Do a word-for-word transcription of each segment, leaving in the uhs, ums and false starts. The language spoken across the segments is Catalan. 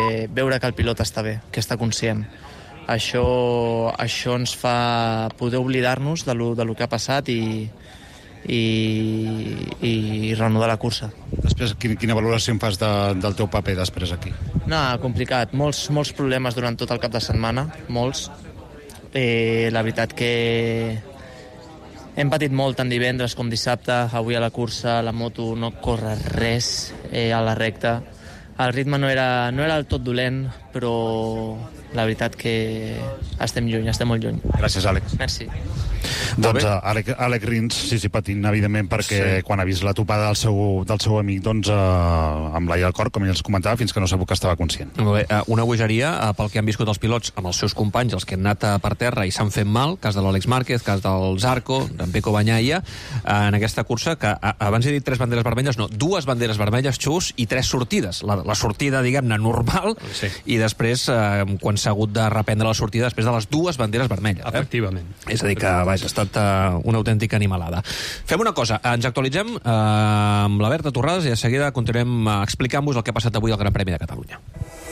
eh, veure que el pilot està bé, que està conscient. Això, això ens fa poder oblidar-nos de lo, de lo que ha passat i, i, i reanudar la cursa. Després, quina valoració em fas de, del teu paper després aquí? No, complicat. Molts, molts problemes durant tot el cap de setmana, molts. Eh, la veritat que hem patit molt tant divendres com dissabte. Avui a la cursa la moto no corre res eh, a la recta. El ritme no era, no era del tot dolent, però la veritat que estem lluny, estem molt lluny. Gràcies, Àlex. Merci. Doncs uh, Àlex, Àlex Rins, sí, sí, patint, evidentment, perquè sí. Quan ha vist la topada del seu, del seu amic, doncs, uh, amb l'aire al cor, com ell els comentava, fins que no sabut que estava conscient. Molt bé, uh, una bogeria uh, pel que han viscut els pilots amb els seus companys, els que han anat uh, per terra i s'han fet mal, cas de l'Àlex Márquez, cas del Zarco, d'en Pecco Bagnaia, uh, en aquesta cursa, que uh, abans he dit tres banderes vermelles, no, dues banderes vermelles, Xus, i tres sortides. La, la sortida, diguem-ne, normal, sí. I després, uh, quan s'ha hagut de reprendre la sortida, després de les dues banderes vermelles. Eh? Efectivament. És a dir, que, vaja, ha estat uh, una autèntica animalada. Fem una cosa, ens actualitzem uh, amb la Berta Torrades i de seguida continuem uh, explicant-vos el que ha passat avui al Gran Premi de Catalunya.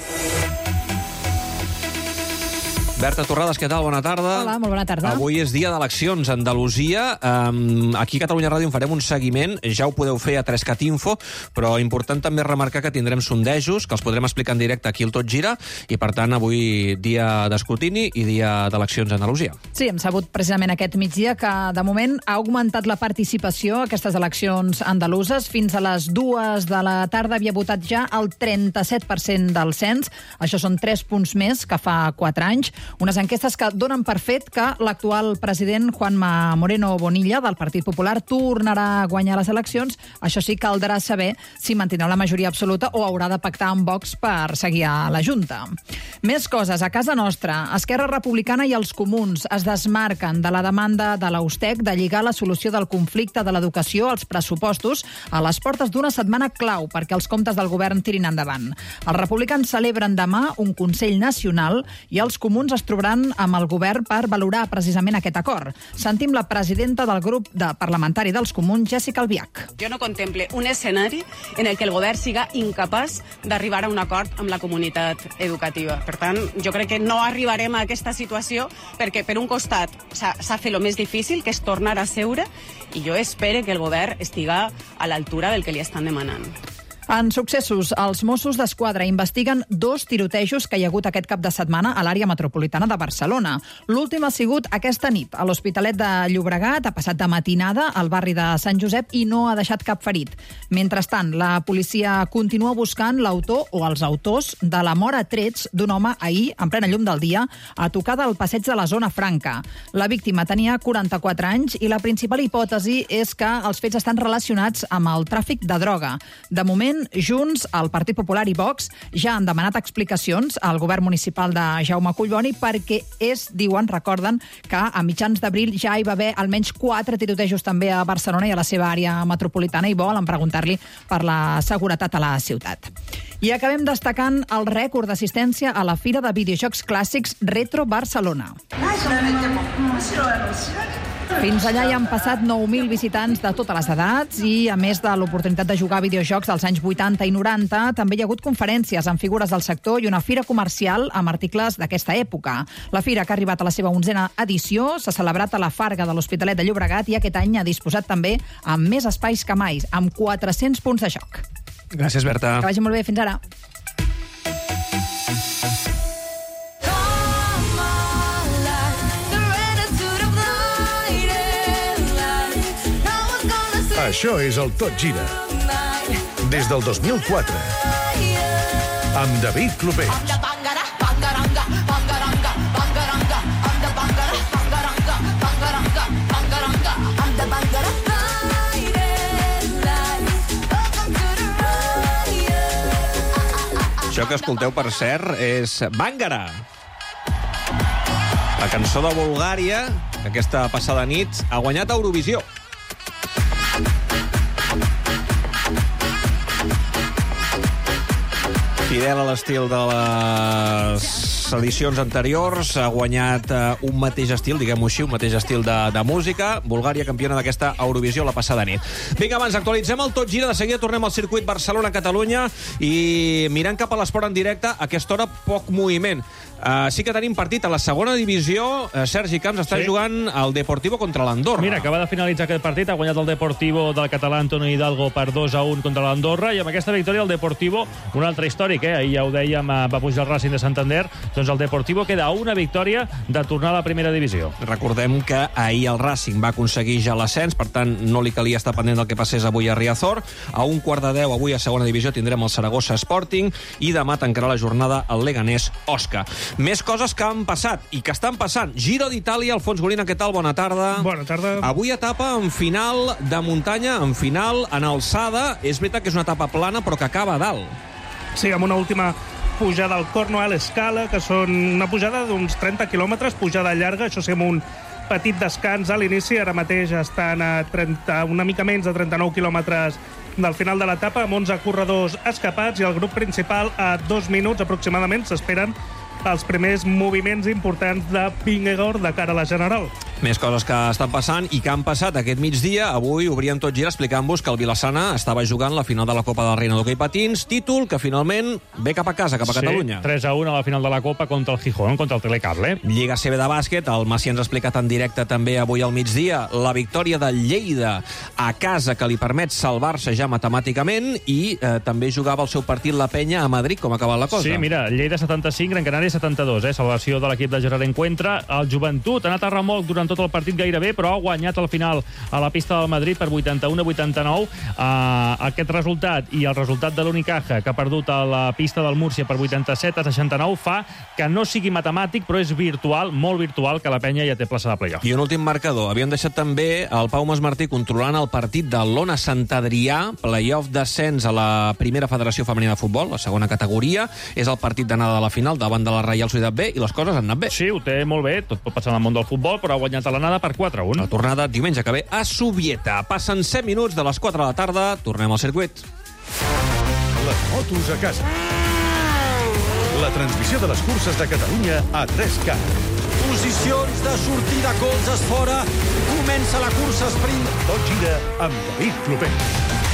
Berta Torrades, què tal? Bona tarda. Hola, molt bona tarda. Avui és dia d'eleccions a Andalusia. Um, aquí a Catalunya Ràdio en farem un seguiment. Ja ho podeu fer a tres cat info, però important també remarcar que tindrem sondejos, que els podrem explicar en directe aquí al Tot Gira, i per tant avui dia d'escrutini i dia d'eleccions a Andalusia. Sí, hem sabut precisament aquest migdia que de moment ha augmentat la participació a aquestes eleccions andaluses. Fins a les dues de la tarda havia votat ja el trenta-set per cent del cens. Això són tres punts més que fa quatre anys. Unes enquestes que donen per fet que l'actual president Juanma Moreno Bonilla del Partit Popular tornarà a guanyar les eleccions. Això sí, caldrà saber si mantindrà la majoria absoluta o haurà de pactar amb Vox per seguir a la Junta. Més coses. A casa nostra, Esquerra Republicana i els Comuns es desmarquen de la demanda de l'Austec de lligar la solució del conflicte de l'educació als pressupostos a les portes d'una setmana clau perquè els comptes del govern tirin endavant. Els republicans celebren demà un Consell Nacional i els Comuns es trobaran amb el govern per valorar precisament aquest acord. Sentim la presidenta del grup de parlamentari dels Comuns, Jessica Albiach. Jo no contemple un escenari en el que el govern siga incapaç d'arribar a un acord amb la comunitat educativa. Per tant, jo crec que no arribarem a aquesta situació perquè, per un costat, s'ha fet el més difícil, que és tornar a seure, i jo espero que el govern estiga a l'altura del que li estan demanant. En successos, els Mossos d'Esquadra investiguen dos tirotejos que hi ha hagut aquest cap de setmana a l'àrea metropolitana de Barcelona. L'últim ha sigut aquesta nit, a l'Hospitalet de Llobregat, ha passat de matinada al barri de Sant Josep i no ha deixat cap ferit. Mentrestant, la policia continua buscant l'autor o els autors de la mort a trets d'un home ahir, en plena llum del dia, a tocar del passeig de la Zona Franca. La víctima tenia quaranta-quatre anys i la principal hipòtesi és que els fets estan relacionats amb el tràfic de droga. De moment, Junts, el Partit Popular i Vox ja han demanat explicacions al govern municipal de Jaume Collboni perquè és, diuen, recorden, que a mitjans d'abril ja hi va haver almenys quatre tirotejos també a Barcelona i a la seva àrea metropolitana i volen preguntar-li per la seguretat a la ciutat. I acabem destacant el rècord d'assistència a la Fira de Videojocs Clàssics Retro Barcelona. Fins allà hi han passat nou mil visitants de totes les edats i, a més de l'oportunitat de jugar a videojocs dels anys vuitanta i noranta, també hi ha hagut conferències amb figures del sector i una fira comercial amb articles d'aquesta època. La fira, que ha arribat a la seva onzena edició, s'ha celebrat a la Farga de l'Hospitalet de Llobregat i aquest any ha disposat també amb més espais que mai, amb quatre-cents punts de joc. Gràcies, Berta. Que vagi molt bé. Fins ara. Això és el Tot Gira. Des del dos mil quatre. Amb David Clopés. Això que escolteu, per cert, és Bàngara. La cançó de Bulgària, que aquesta passada nit ha guanyat a Eurovisió. I Fidel a l'estil de les edicions anteriors, ha guanyat uh, un mateix estil, diguem-ho així, un mateix estil de, de música. Bulgària, campiona d'aquesta Eurovisió la passada nit. Vinga, abans actualitzem el Tot Gira, de seguida tornem al circuit Barcelona-Catalunya i mirant cap a l'esport en directe, a aquesta hora poc moviment. Uh, sí que tenim partit a la segona divisió. Uh, Sergi Camps està sí. jugant al Deportivo contra l'Andorra. Mira, acaba de finalitzar aquest partit, ha guanyat el Deportivo del català Antonio Hidalgo per dos a un contra l'Andorra, i amb aquesta victòria el Deportivo, un altre històric, eh? ahir ja ho dèiem, va pujar el Racing de Santander, doncs el Deportivo queda a una victòria de tornar a la primera divisió. Recordem que ahir el Racing va aconseguir ja l'ascens, per tant no li calia estar pendent del que passés avui a Riazor. A un quart de deu avui a segona divisió tindrem el Saragossa Sporting i demà tancarà la jornada el Leganés Osca. Més coses que han passat i que estan passant. Giro d'Itàlia, Alfons Golina, què tal? Bona tarda. Bona tarda. Avui etapa en final de muntanya, en final en alçada. És veritat que és una etapa plana, però que acaba a dalt. Sí, amb una última pujada al Corno Scala, que són una pujada d'uns trenta quilòmetres, pujada llarga, això sí, amb un petit descans a l'inici. Ara mateix estan a trenta, una mica menys de trenta-nou quilòmetres del final de l'etapa, amb onze corredors escapats, i el grup principal a dos minuts aproximadament s'esperen els primers moviments importants de Vingegaard de cara a la General. Més coses que estan passant i que han passat aquest migdia. Avui obrien Tot Gira explicant-vos que el Vilassana estava jugant la final de la Copa de la Reina d'Hoquei Patins, títol que finalment ve cap a casa, cap a sí, Catalunya. tres a un a la final de la Copa contra el Gijón, contra el Telecable. Lliga C B de bàsquet, el Macià ens ha explicat en directe també avui al migdia la victòria del Lleida a casa, que li permet salvar-se ja matemàticament, i eh, també jugava el seu partit la Penya a Madrid. Com ha acabat la cosa? Sí, mira, Lleida setanta-cinc, Gran Canària setanta-dos, eh? Salvació de l'equip de Gerard Encuentra. El Joventut ha anat a remolc durant tot el partit gairebé, però ha guanyat al final a la pista del Madrid per vuitanta-un a vuitanta-nou. Uh, aquest resultat i el resultat de l'Unicaja, que ha perdut a la pista del Múrcia per vuitanta-set a seixanta-nou, fa que no sigui matemàtic, però és virtual, molt virtual, que la Penya ja té plaça de playoff. I un últim marcador. Havien deixat també el Pau Masmartí controlant el partit de l'Ona Sant Adrià, playoff d'ascens a la primera federació femenina de futbol, la segona categoria. És el partit d'anada de la final davant de la Reial Societat B, i les coses han anat bé. Sí, ho té molt bé, tot pot passar en el món del futbol, però ha guanyat a l'anada per quatre a un. La tornada diumenge que ve a Subieta. Passen set minuts de les quatre de la tarda, tornem al circuit. Les motos a casa. La transmissió de les curses de Catalunya a tres K. Posicions de sortida, colzes fora. Comença la cursa sprint. Tot Gira amb David Clopés.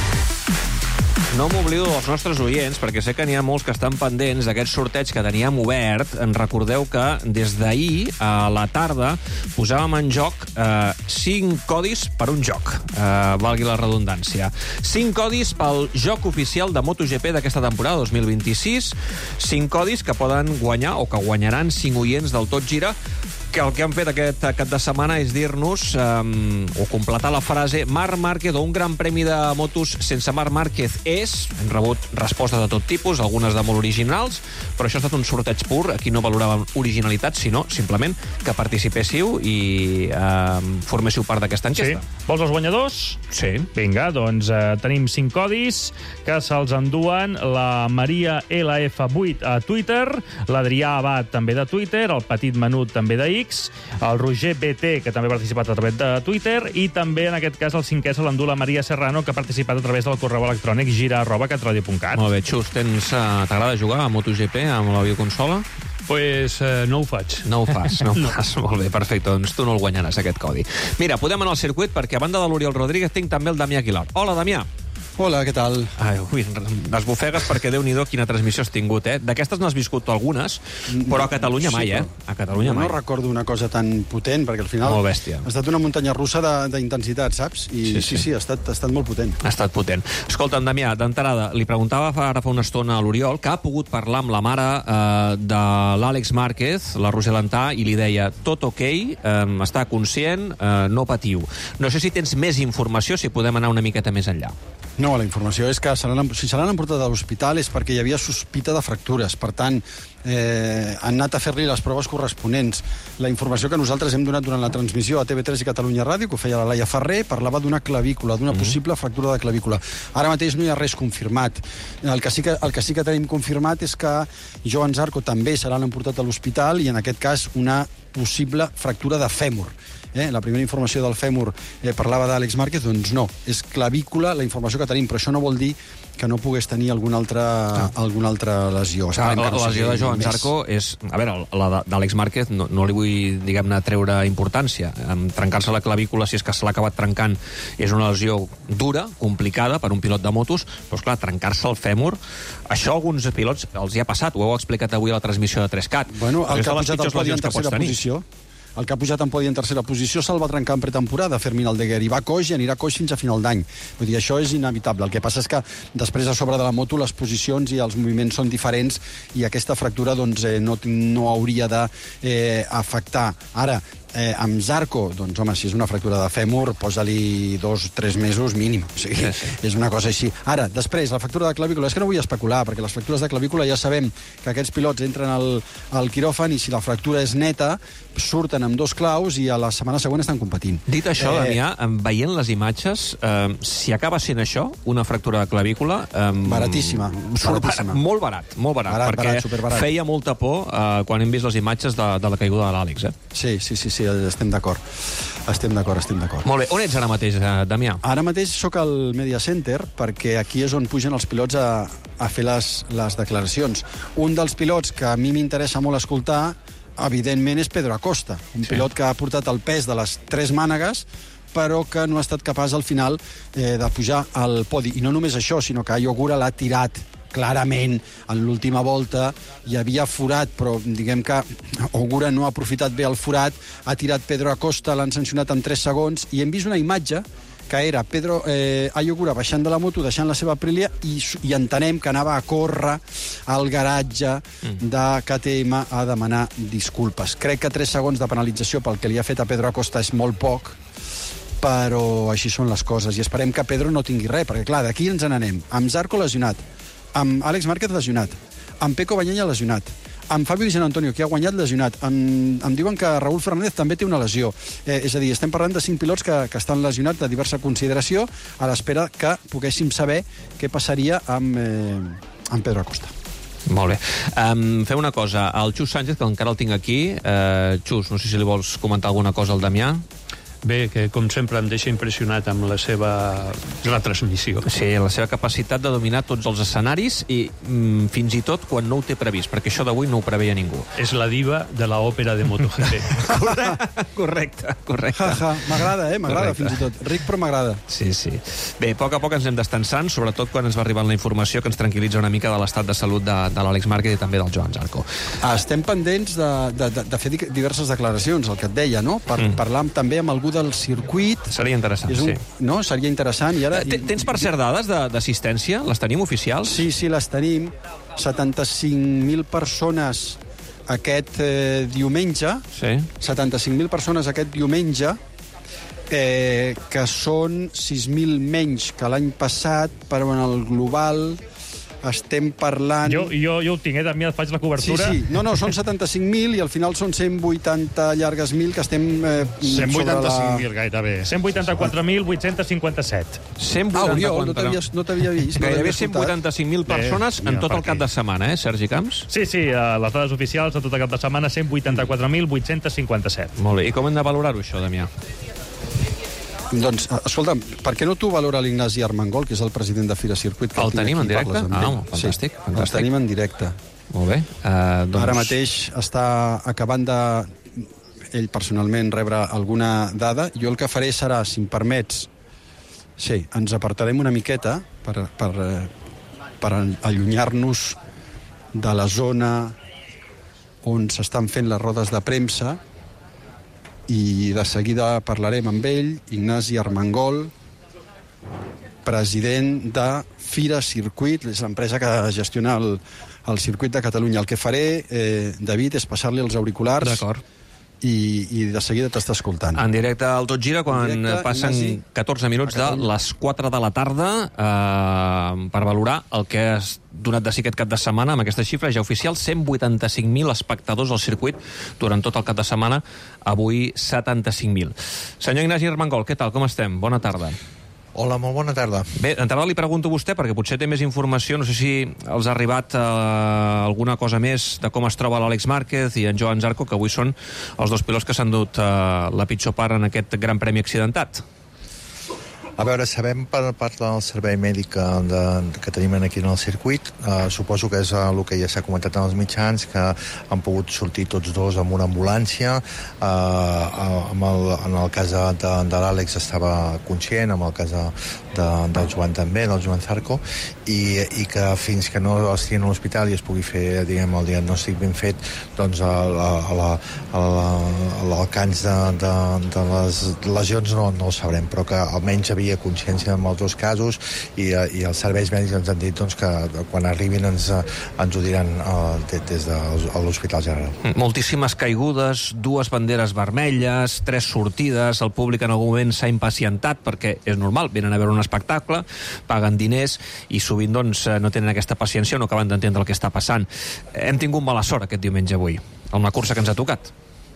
No m'oblido dels nostres oients, perquè sé que n'hi ha molts que estan pendents d'aquest sorteig que teníem obert. En recordeu que des d'ahir a la tarda posàvem en joc eh, cinc codis per un joc, eh, valgui la redundància. Cinc codis pel joc oficial de MotoGP d'aquesta temporada dos mil vint-i-sis. Cinc codis que poden guanyar, o que guanyaran, cinc oients del Tot Gira, que el que han fet aquest cap de setmana és dir-nos, um, o completar la frase, Marc Márquez o un gran premi de motos sense Marc Márquez és. Hem rebut respostes de tot tipus, algunes de molt originals, però això ha estat un sorteig pur. Aquí no valoràvem originalitat, sinó simplement que participéssiu i um, forméssiu part d'aquesta enquesta. Sí. Vols els guanyadors? Sí. Vinga, doncs eh, tenim cinc codis que se'ls enduen la Maria L F vuit a Twitter, l'Adrià Abad també de Twitter, el Petit Menut també de X, el Roger B T, que també ha participat a través de Twitter, i també, en aquest cas, el cinquè se l'endú la Maria Serrano, que ha participat a través del correu electrònic gira arroba catradio punt cat. Molt bé, Xus, tens, uh, t'agrada jugar a MotoGP amb la videoconsola? Pues eh, no ho faig. No ho fas, no ho no. fas. Molt bé, perfecte, doncs tu no el guanyaràs, aquest codi. Mira, podem anar al circuit, perquè a banda de l'Oriol Rodríguez tinc també el Damià Aguilar. Hola, Damià. Hola, què tal? Ai, ui, desbufegues perquè Déu-n'hi-do quina transmissió has tingut, eh? D'aquestes n'has viscut algunes, però a Catalunya mai, eh? A Catalunya no, mai. No recordo una cosa tan potent, perquè al final Molt bèstia. ha estat una muntanya russa d'intensitat, saps? I sí, sí, sí, sí ha, estat, ha estat molt potent. Ha estat potent. Escolta'm, Damià, d'entrada, li preguntava ara fa una estona a l'Oriol, que ha pogut parlar amb la mare eh, de l'Àlex Márquez, la Roser Lantà, i li deia, tot ok, eh, està conscient, eh, no patiu. No sé si tens més informació, si podem anar una miqueta més enllà. No, la informació és que se si se l'han emportat a l'hospital és perquè hi havia sospita de fractures. Per tant, eh, han anat a fer-li les proves corresponents. La informació que nosaltres hem donat durant la transmissió a T V tres i Catalunya Ràdio, que ho feia la Laia Ferrer, parlava d'una clavícula, d'una mm-hmm. possible fractura de clavícula. Ara mateix no hi ha res confirmat. El que sí que, el que, sí que tenim confirmat és que Joan Zarco també se l'han emportat a l'hospital, i en aquest cas una possible fractura de fèmur. eh, la primera informació del fèmur eh, parlava d'Àlex Márquez, doncs no, és clavícula la informació que tenim, però això no vol dir que no pogués tenir alguna altra, ah. alguna altra lesió. Ah, la, la lesió de Joan Zarco és... A veure, la d'Àlex Márquez no, no li vull, diguem-ne, treure importància. Trencar-se la clavícula, si és que se l'ha acabat trencant, és una lesió dura, complicada per un pilot de motos, però, esclar, trencar-se el fèmur, això a alguns pilots els hi ha passat, ho heu explicat avui a la transmissió de tres cat. Bueno, el que ha pujat el podi en tercera posició... El que ha pujat en podi en tercera posició se'l va trencar en pretemporada, Fermín Aldeguer, i va coix i anirà coix fins a final d'any. Vull dir, això és inevitable. El que passa és que després a sobre de la moto les posicions i els moviments són diferents i aquesta fractura doncs, eh, no, no hauria d'afectar. Eh, Ara, Eh, amb Zarco, doncs, home, si és una fractura de fèmur, posa-li dos, tres mesos mínim. O sigui, sí, sí. És una cosa així. Ara, després, la fractura de clavícula, és que no vull especular, perquè les fractures de clavícula ja sabem que aquests pilots entren al, al quiròfan i si la fractura és neta, surten amb dos claus i a la setmana següent estan competint. Dit això, eh... Damià, veient les imatges, eh, si acaba sent això, una fractura de clavícula... Eh, baratíssima. baratíssima. Molt barat, molt barat, barat perquè barat, superbarat. Feia molta por eh, quan hem vist les imatges de, de la caiguda de l'Àlex. Eh? Sí, sí, sí, sí, estem d'acord. Estem d'acord, estem d'acord. Molt bé. On ets ara mateix, Damià? Ara mateix sóc al Media Center, perquè aquí és on pugen els pilots a, a fer les, les declaracions. Un dels pilots que a mi m'interessa molt escoltar, evidentment, és Pedro Acosta, un sí. pilot que ha portat el pes de les tres mànegues, però que no ha estat capaç al final eh, de pujar al podi. I no només això, sinó que Ayogura l'ha tirat clarament. En l'última volta hi havia forat, però diguem que Ogura no ha aprofitat bé el forat, ha tirat Pedro Acosta, l'han sancionat en tres segons, i hem vist una imatge que era Pedro eh, Ayogura baixant de la moto, deixant la seva Aprilia, i, i entenem que anava a córrer al garatge de K T M a demanar disculpes. Crec que tres segons de penalització pel que li ha fet a Pedro Acosta és molt poc, però així són les coses, i esperem que Pedro no tingui res, perquè clar, d'aquí ens n'anem. Amb Zarco lesionat, amb Àlex Márquez lesionat, amb Pecco Bagnaia lesionat, amb Fabio Di Gianantonio, que ha guanyat lesionat. Em, em diuen que Raúl Fernández també té una lesió. Eh, és a dir, estem parlant de cinc pilots que, que estan lesionats de diversa consideració, a l'espera que poguéssim saber què passaria amb, eh, amb Pedro Acosta. Molt bé. Um, fem una cosa. El Xus Sánchez, que encara el tinc aquí. Uh, Xus, no sé si li vols comentar alguna cosa al Damià. Bé, que com sempre em deixa impressionat amb la seva retransmissió. Sí, la seva capacitat de dominar tots els escenaris i mm, fins i tot quan no ho té previst, perquè això d'avui no ho preveia ningú. És la diva de l'òpera de MotoGP. correcte, correcte, correcte. Ja, ja, m'agrada, eh? M'agrada fins i tot. Ric, però m'agrada. Sí, sí. Bé, a poc a poc ens anem destensant, sobretot quan ens va arribant la informació que ens tranquil·litza una mica de l'estat de salut de, de l'Àlex Márquez i també del Joan Zarco. Estem pendents de, de, de, de fer diverses declaracions, el que et deia, no? Per mm. parlar també amb algú del circuit. Seria interessant, un, sí. No? Seria interessant. I ara... Tens, per cert, dades d'assistència? Les tenim oficials? Sí, sí, les tenim. setanta-cinc mil persones aquest eh, diumenge. Sí. setanta-cinc mil persones aquest diumenge, eh, que són sis mil menys que l'any passat, però en el global estem parlant... Jo, jo, jo ho tinc, eh? Damià, faig la cobertura. Sí, sí. No, no, són setanta-cinc mil i al final són cent vuitanta llargues mil que estem... Eh, cent vuitanta-cinc mil la... gairebé. cent vuitanta-quatre mil vuit-cents cinquanta-set. cent vuitanta-quatre... Ah, Oriol, no t'havia vist. Gairebé cent vuitanta-cinc mil persones eh, en tot el cap de setmana, eh, Sergi Camps? Sí, sí, les dades oficials de tot el cap de setmana, cent vuitanta-quatre mil vuit-cents cinquanta-set. Molt bé. I com hem de valorar-ho, això, Damià? Doncs, escolta'm, per què no tu valora l'Ignasi Armengol, que és el president de Fira Circuit? El tenim en directe? Ah, fantàstic, sí, el tenim en directe. Molt bé. Uh, doncs... Ara mateix està acabant de, ell personalment, rebre alguna dada. Jo el que faré serà, si em permets, sí, ens apartarem una miqueta per, per, per allunyar-nos de la zona on s'estan fent les rodes de premsa, i de seguida parlarem amb ell, Ignasi Armengol, president de Fira Circuit, és l'empresa que gestiona el, el circuit de Catalunya. El que faré, eh, David, és passar-li els auriculars. D'acord. I, i de seguida t'està escoltant. En directe al Tot Gira, quan directe, passen Ignasi, catorze minuts de les quatre de la tarda, eh, per valorar el que has donat de si aquest cap de setmana, amb aquesta xifra ja oficial, cent vuitanta-cinc mil espectadors al circuit durant tot el cap de setmana, avui setanta-cinc mil. Senyor Ignasi Armengol, què tal, com estem? Bona tarda. Hola, molt bona tarda. Bé, d'entrada li pregunto a vostè, perquè potser té més informació, no sé si els ha arribat eh, alguna cosa més de com es troba l'Àlex Márquez i en Joan Zarco, que avui són els dos pilots que s'han dut eh, la pitjor part en aquest Gran Premi accidentat. A veure, sabem per part del servei mèdic de, que tenim aquí en el circuit, eh, suposo que és el que ja s'ha comentat en els mitjans, que han pogut sortir tots dos amb una ambulància, eh, amb el, en el cas de, de, de l'Àlex estava conscient, en el cas de, de, del Joan també, del Joan Zarco, i, i que fins que no estiguin a l'hospital i es pugui fer, diguem, el diagnòstic ben fet, doncs l'alcanç de, de, de les lesions no, no ho sabrem, però que almenys havia consciència en els dos casos i, i els serveis mèdics ens han dit doncs, que quan arribin ens, ens ho diran uh, des de l'Hospital General. Moltíssimes caigudes, dues banderes vermelles, tres sortides, el públic en algun moment s'ha impacientat perquè és normal, venen a veure un espectacle, paguen diners i sovint doncs, no tenen aquesta paciència o no acaben d'entendre el que està passant. Hem tingut mala sort aquest diumenge avui, en una cursa que ens ha tocat.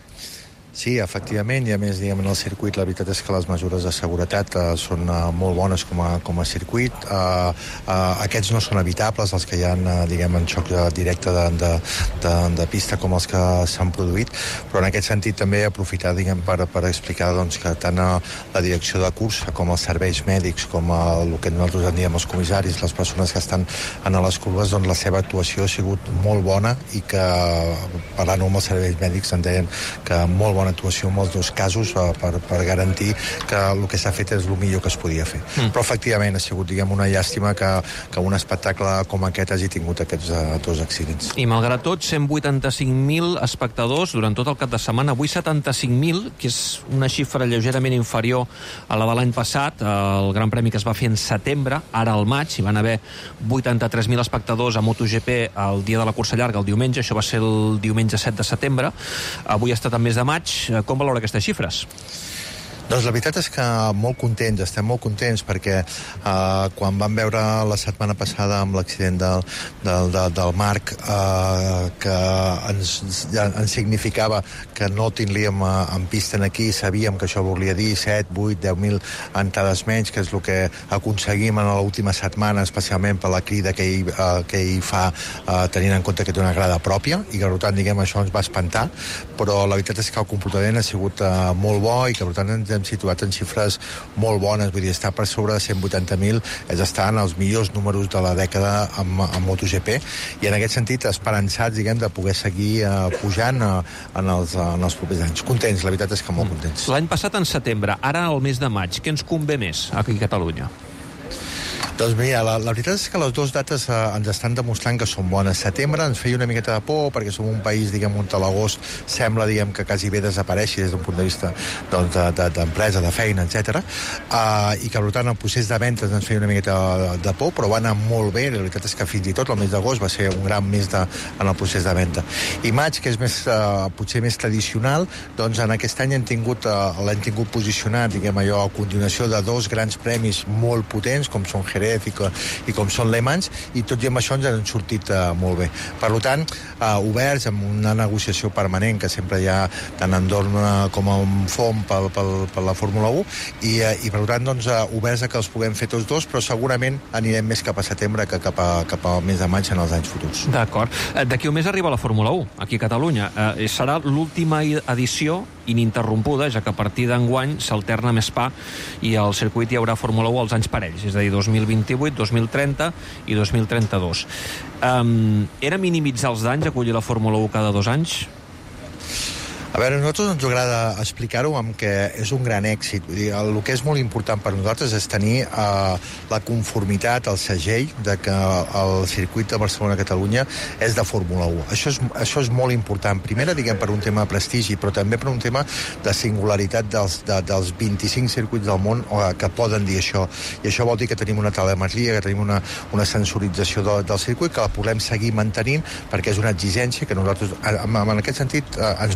Sí, efectivament, i a més, diguem, en el circuit la veritat és que les mesures de seguretat uh, són uh, molt bones com a, com a circuit. Uh, uh, aquests no són evitables, els que hi ha, uh, diguem, en xoc directe de, de, de, de pista com els que s'han produït, però en aquest sentit també aprofitar, diguem, per, per explicar doncs, que tant uh, la direcció de cursa com els serveis mèdics, com uh, el que nosaltres en diem els comissaris, les persones que estan en les curves, doncs la seva actuació ha sigut molt bona i que, parlant amb els serveis mèdics, en deien que molt bona actuació en els dos casos uh, per, per garantir que el que s'ha fet és el millor que es podia fer. Mm. Però efectivament ha sigut, diguem, una llàstima que, que un espectacle com aquest hagi tingut aquests uh, dos accidents. I malgrat tot, cent vuitanta-cinc mil espectadors durant tot el cap de setmana, avui setanta-cinc mil, que és una xifra lleugerament inferior a la de l'any passat, el Gran Premi que es va fer en setembre, ara al maig, hi van haver vuitanta-tres mil espectadors a MotoGP el dia de la cursa llarga, el diumenge, això va ser el diumenge set de setembre, avui ha estat en mes de maig. Com valora aquestes xifres? Doncs la veritat és que molt contents, estem molt contents perquè eh, quan vam veure la setmana passada amb l'accident del, del, del, del Marc eh, que ens, ja, ens significava que no tindríem eh, en pista aquí, sabíem que això volia dir set, vuit, deu mil entrades menys, que és el que aconseguim en l'última setmana, especialment per la crida que ell, eh, que ell fa eh, tenint en compte que té una grada pròpia i que per tant, diguem, això ens va espantar, però la veritat és que el comportament ha sigut eh, molt bo i que per tant ens hem situat en xifres molt bones, vull dir, estar per sobre de cent vuitanta mil és estar en els millors números de la dècada amb, amb MotoGP i en aquest sentit esperançats, diguem, de poder seguir uh, pujant uh, en, els, uh, en els propers anys. Contents, la veritat és que molt contents. L'any passat en setembre, ara al mes de maig, què ens convé més aquí a Catalunya? Doncs mira, la, la veritat és que les dues dates eh, ens estan demostrant que són bones. Setembre ens feia una miqueta de por perquè som un país, diguem, on l'agost sembla, diguem, que quasi bé desapareixi des d'un punt de vista doncs, d'empresa, de, de, de feina, etcètera. Uh, i que, per tant, el procés de ventes ens feia una miqueta de, de por, però va anar molt bé. La veritat és que fins i tot el mes d'agost va ser un gran mes de, en el procés de venda. I maig, que és més, uh, potser més tradicional, doncs en aquest any hem tingut, uh, l'hem tingut posicionat, diguem, allò, a continuació de dos grans premis molt potents, com són Jerez i, que, i com són Le Mans, i tot i amb això ens han sortit uh, molt bé. Per tant, uh, oberts amb una negociació permanent que sempre hi ha tant en Dorna com en Font per, per, per la Fórmula u i, uh, i per tant, doncs, uh, oberts a que els puguem fer tots dos, però segurament anirem més cap a setembre que cap, a, cap al mes de maig en els anys futurs. D'acord. D'aquí un mes arriba la Fórmula u, aquí a Catalunya. Eh, serà l'última edició ininterrompuda, ja que a partir d'enguany s'alterna amb Spa i al circuit hi haurà Fórmula u als anys parells, és a dir, dos mil vint-i-vuit, dos mil trenta i dos mil trenta-dos. Um, era minimitzar els danys acollir la Fórmula u cada dos anys? A veure, a nosaltres ens agrada explicar-ho amb que és un gran èxit. Vull dir, el que és molt important per nosaltres és tenir eh, la conformitat, el segell de que el circuit de Barcelona-Catalunya és de Fórmula u. Això és, això és molt important. Primera, diguem, per un tema de prestigi, però també per un tema de singularitat dels, de, dels vint-i-cinc circuits del món eh, que poden dir això. I això vol dir que tenim una telemetria, que tenim una, una sensorització de, del circuit, que la podem seguir mantenint perquè és una exigència que nosaltres, en, en aquest sentit, eh, ens va molt bé.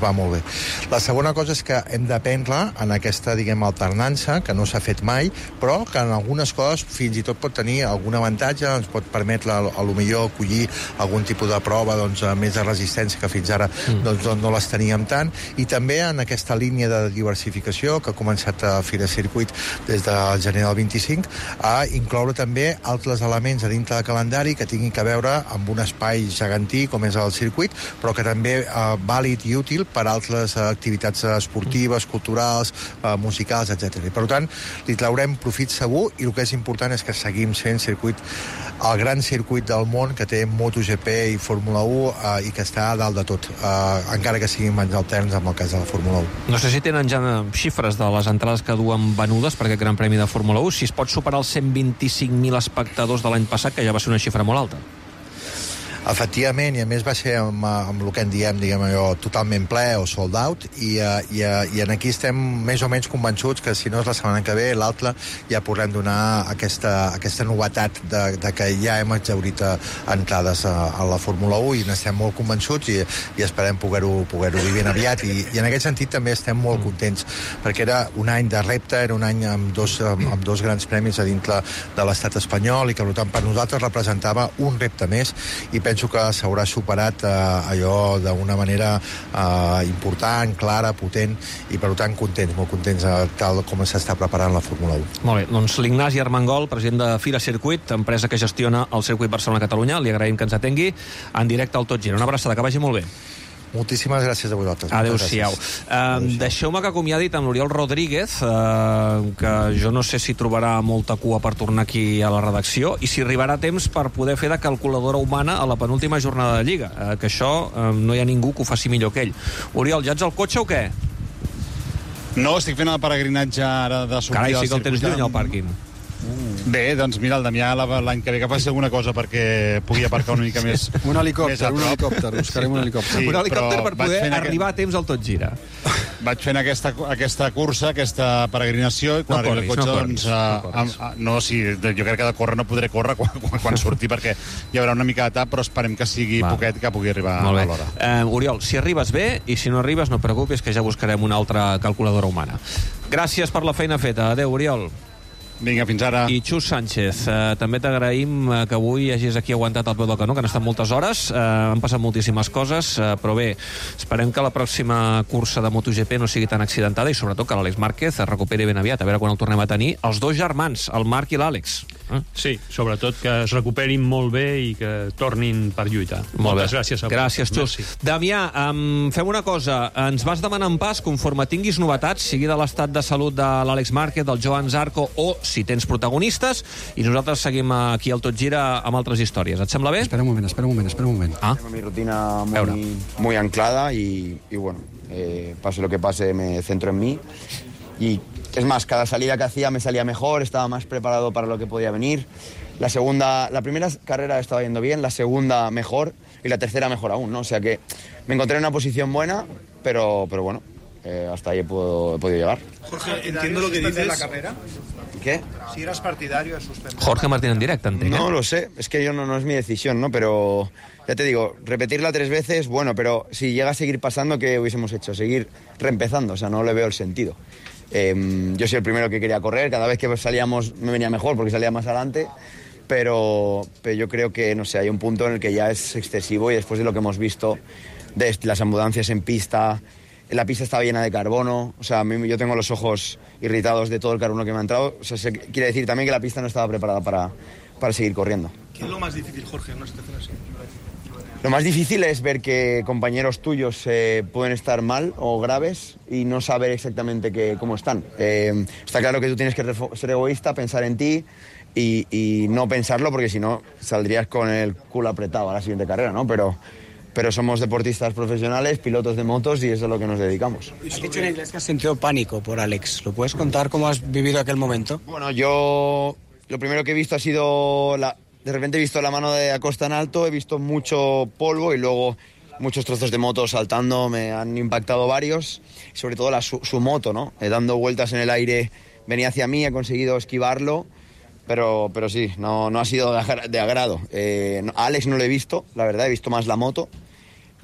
La segona cosa és que hem d'aprendre en aquesta, diguem, alternança, que no s'ha fet mai, però que en algunes coses fins i tot pot tenir algun avantatge, ens pot permetre a, a lo millor collir algun tipus de prova doncs, més de resistència que fins ara mm. doncs, no les teníem tant, i també en aquesta línia de diversificació que ha començat a Fira Circuit des del gener del vint-i-cinc, a incloure també altres elements a dintre del calendari que tinguin que veure amb un espai gegantí com és el circuit, però que també eh, vàlid i útil per a altres eh, activitats esportives, culturals, eh, musicals, etcètera. I per tant, li traurem profit segur, i el que és important és que seguim sent circuit, el gran circuit del món que té MotoGP i Fórmula u eh, i que està a dalt de tot, eh, encara que siguin menys alterns amb el cas de la Fórmula u. No sé si tenen ja xifres de les entrades que duen venudes per aquest Gran Premi de Fórmula u, si es pot superar els cent vint-i-cinc mil espectadors de l'any passat, que ja va ser una xifra molt alta. Efectivament, i a més va ser amb, amb el que en diem, diguem allò, totalment ple o sold out, i, i, i en aquí estem més o menys convençuts que si no és la setmana que ve, l'altra, ja podrem donar aquesta, aquesta novetat de, de que ja hem exhaurit entrades a, a la Fórmula u, i n'estem molt convençuts i, i esperem poder-ho poder-ho dir ben aviat, i, i en aquest sentit també estem molt contents, perquè era un any de repte, era un any amb dos, amb, amb dos grans premis a dintre de l'estat espanyol, i que per tant per nosaltres representava un repte més, i penso penso que s'haurà superat eh, allò d'una manera eh, important, clara, potent, i per tant contents, molt contents eh, tal com s'està preparant la Fórmula u. Molt bé, doncs l'Ignasi Armengol, president de Fira Circuit, empresa que gestiona el circuit Barcelona-Catalunya, li agraïm que ens atengui en directe al Tot Gira. Una abraçada, que vagi molt bé. Moltíssimes gràcies a vosaltres. Adéu-siau. Uh, Deixeu-me que acomiadi amb l'Oriol Rodríguez, uh, que jo no sé si trobarà molta cua per tornar aquí a la redacció i si arribarà temps per poder fer de calculadora humana a la penúltima jornada de Lliga. Uh, que això uh, no hi ha ningú que ho faci millor que ell. Oriol, ja ets al cotxe o què? No, estic fent el peregrinatge ara de sortida. Carai, sí que el tens lluny al pàrquing. Bé, doncs mira, el Damià l'any que ve que faci alguna cosa perquè pugui aparcar una mica més. Un helicòpter, un helicòpter, buscarem un helicòpter. Sí, un helicòpter per poder arribar a temps al Tot Gira. Vaig fent aquesta, aquesta cursa, aquesta peregrinació, i quan no arribi el cotxe, no doncs... Corris, no, no, sí, jo crec que de córrer no podré córrer quan, quan, quan surti, perquè hi haurà una mica de tap, però esperem que sigui Va. poquet, que pugui arribar a l'hora. Uh, Oriol, si arribes bé, i si no arribes, no et preocupis, que ja buscarem una altra calculadora humana. Gràcies per la feina feta. Adéu, Oriol. Vinga, fins ara. I Xus Sánchez, eh, també t'agraïm eh, que avui hagis aquí aguantat al peu del canó, que han estat moltes hores, eh, han passat moltíssimes coses, eh, però bé, esperem que la pròxima cursa de MotoGP no sigui tan accidentada i sobretot que l'Àlex Márquez es recuperi ben aviat, a veure quan el tornem a tenir, els dos germans, el Marc i l'Àlex. Eh? Sí, sobretot que es recuperin molt bé i que tornin per lluitar. Molt Moltes bé. gràcies a Gràcies, Xus. Damià, um, fem una cosa, ens vas demanar en pas, conforme tinguis novetats, sigui de l'estat de salut de l'Àlex Márquez, del Joan Zarco, o si tens protagonistes, i nosaltres seguim aquí al Tot Gira amb altres històries. Et sembla bé? Espera un moment, espera un moment, espera un moment. Ah. Tengo mi rutina muy, muy anclada y, y bueno, eh, pase lo que pase, me centro en mí. Y es más, cada salida que hacía me salía mejor, estaba más preparado para lo que podía venir. La segunda, la primera carrera estaba yendo bien, la segunda mejor y la tercera mejor aún, ¿no? O sea que me encontré en una posición buena, pero, pero bueno, eh, hasta ahí he, puedo, he podido llegar. Jorge, entiendo lo que dices. ¿De la carrera? ¿Qué? Si eras partidario de suspender. Jorge Martín en directo, entenc. No lo sé, es que yo no, no es mi decisión, ¿no? Pero ya te digo, repetirla tres veces, bueno, pero si llega a seguir pasando, ¿qué hubiésemos hecho? Seguir reempezando, o sea, no le veo el sentido. Eh, yo soy el primero que quería correr, cada vez que salíamos me venía mejor porque salía más adelante, pero, pero yo creo que, no sé, hay un punto en el que ya es excesivo y después de lo que hemos visto, de las ambulancias en pista, la pista estaba llena de carbono, o sea, a mí, yo tengo los ojos irritados de todo el carbono que me ha entrado, o sea, se, quiere decir también que la pista no estaba preparada para, para seguir corriendo. ¿Qué es lo más difícil, Jorge, en una situación así? Lo más difícil es ver que compañeros tuyos eh, pueden estar mal o graves y no saber exactamente que, cómo están. Eh, está claro que tú tienes que ser egoísta, pensar en ti y, y no pensarlo, porque si no saldrías con el culo apretado a la siguiente carrera, ¿no? Pero, pero somos deportistas profesionales, pilotos de motos, y eso es lo que nos dedicamos. Has dicho en inglés que has sentido pánico por Alex. ¿Lo puedes contar cómo has vivido aquel momento? Bueno, yo lo primero que he visto ha sido... la De repente he visto la mano de Acosta en alto, he visto mucho polvo y luego muchos trozos de moto saltando, me han impactado varios, sobre todo la, su, su moto, ¿no? Eh, dando vueltas en el aire, venía hacia mí, he conseguido esquivarlo, pero, pero sí, no, no ha sido de, agra de agrado. Eh, no, a Alex no lo he visto, la verdad, he visto más la moto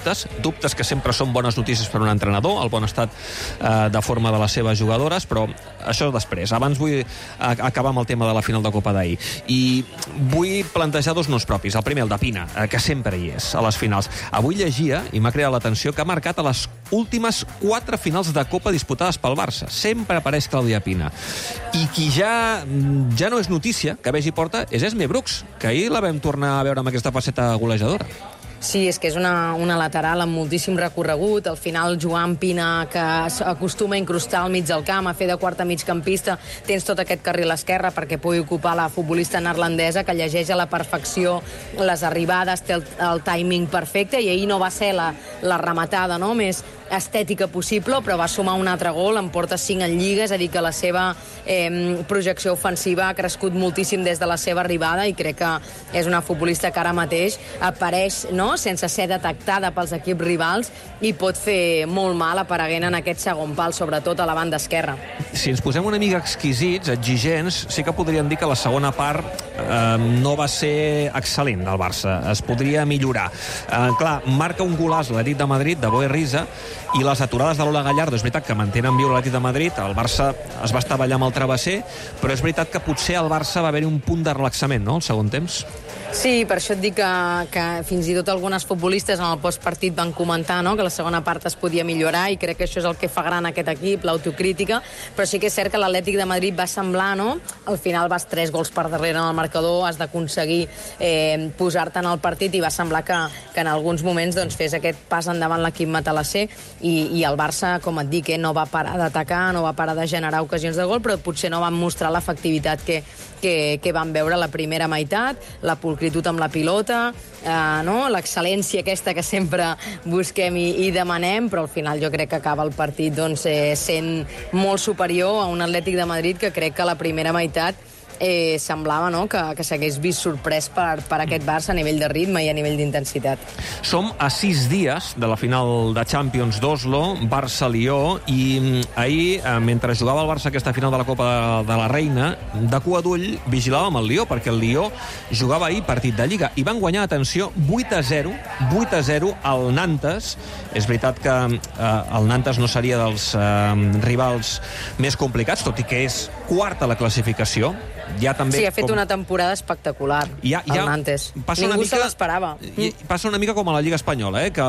dubtes, dubtes que sempre són bones notícies per un entrenador, el bon estat eh, de forma de les seves jugadores, però això després. Abans vull acabar amb el tema de la final de Copa d'ahir. I vull plantejar dos noms propis. El primer, el de Pina, eh, que sempre hi és a les finals. Avui llegia, i m'ha creat l'atenció, que ha marcat a les últimes quatre finals de Copa disputades pel Barça. Sempre apareix Clàudia Pina. I qui ja, ja no és notícia que vegi porta és Esme Brooks, que ahir la vam tornar a veure amb aquesta faceta golejadora. Sí, és que és una, una lateral amb moltíssim recorregut. Al final, Joan Pina, que acostuma a incrustar al mig del camp, a fer de quarta migcampista, tens tot aquest carril a l'esquerra perquè pugui ocupar la futbolista neerlandesa, que llegeix a la perfecció les arribades, té el, el timing perfecte, i ahir no va ser la, la rematada, no?, més estètica possible, però va sumar un altre gol, en porta cinc en Lliga, és a dir, que la seva eh, projecció ofensiva ha crescut moltíssim des de la seva arribada, i crec que és una futbolista que ara mateix apareix, no?, sense ser detectada pels equips rivals, i pot fer molt mal apareguent en aquest segon pal, sobretot a la banda esquerra. Si ens posem una mica exquisits, exigents, sí que podríem dir que la segona part eh, no va ser excel·lent del Barça. Es podria millorar. Eh, clar, marca un golaç l'Atlètic de Madrid, de Boe Risa, i les aturades de Lola Gallardo, és veritat que mantenen viu l'Atlètic de Madrid, el Barça es va estavellar amb el travesser, però és veritat que potser al Barça va haver-hi un punt de relaxament, no?, al segon temps. Sí, per això et dic que, que fins i tot algunes futbolistes en el postpartit van comentar, no?, que la segona part es podia millorar, i crec que això és el que fa gran aquest equip, l'autocrítica, però sí que és cert que l'Atlètic de Madrid va semblar, no?, al final vas tres gols per darrere en el marcador, has d'aconseguir eh, posar-te en el partit, i va semblar que, que en alguns moments doncs, fes aquest pas endavant l'equip matalasser, i, i el Barça, com et dic, eh, no va parar d'atacar, no va parar de generar ocasions de gol, però potser no van mostrar l'efectivitat que, que, que van veure la primera meitat, la pulcritud amb la pilota, eh, no?, l'excel·lència aquesta que sempre busquem i, i demanem, però al final jo crec que acaba el partit doncs, eh, sent molt superior a un Atlètic de Madrid que crec que la primera meitat eh, semblava, no?, que, que s'hagués vist sorprès per, per aquest Barça a nivell de ritme i a nivell d'intensitat. Som a sis dies de la final de Champions d'Oslo, Barça-Lió, i ahir, eh, mentre jugava el Barça aquesta final de la Copa de, de la Reina, de cua d'ull vigilàvem el Lió, perquè el Lió jugava ahir partit de Lliga, i van guanyar, atenció, vuit a zero, vuit a zero al Nantes. És veritat que eh, el Nantes no seria dels eh, rivals més complicats, tot i que és quart a la classificació. Ja també, sí, ha fet com... una temporada espectacular, ja, ja el Nantes. Ningú mica, se l'esperava. Passa una mica com a la Lliga Espanyola, eh? Que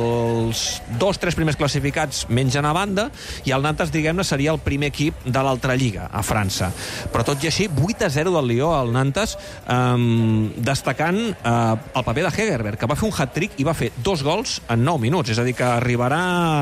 els dos, tres primers classificats mengen a banda, i el Nantes, diguem-ne, seria el primer equip de l'altra Lliga, a França. Però tot i així, vuit a zero del Lió al Nantes, eh, destacant eh, el paper de Hegerberg, que va fer un hat-trick i va fer dos gols en nou minuts. És a dir, que arribarà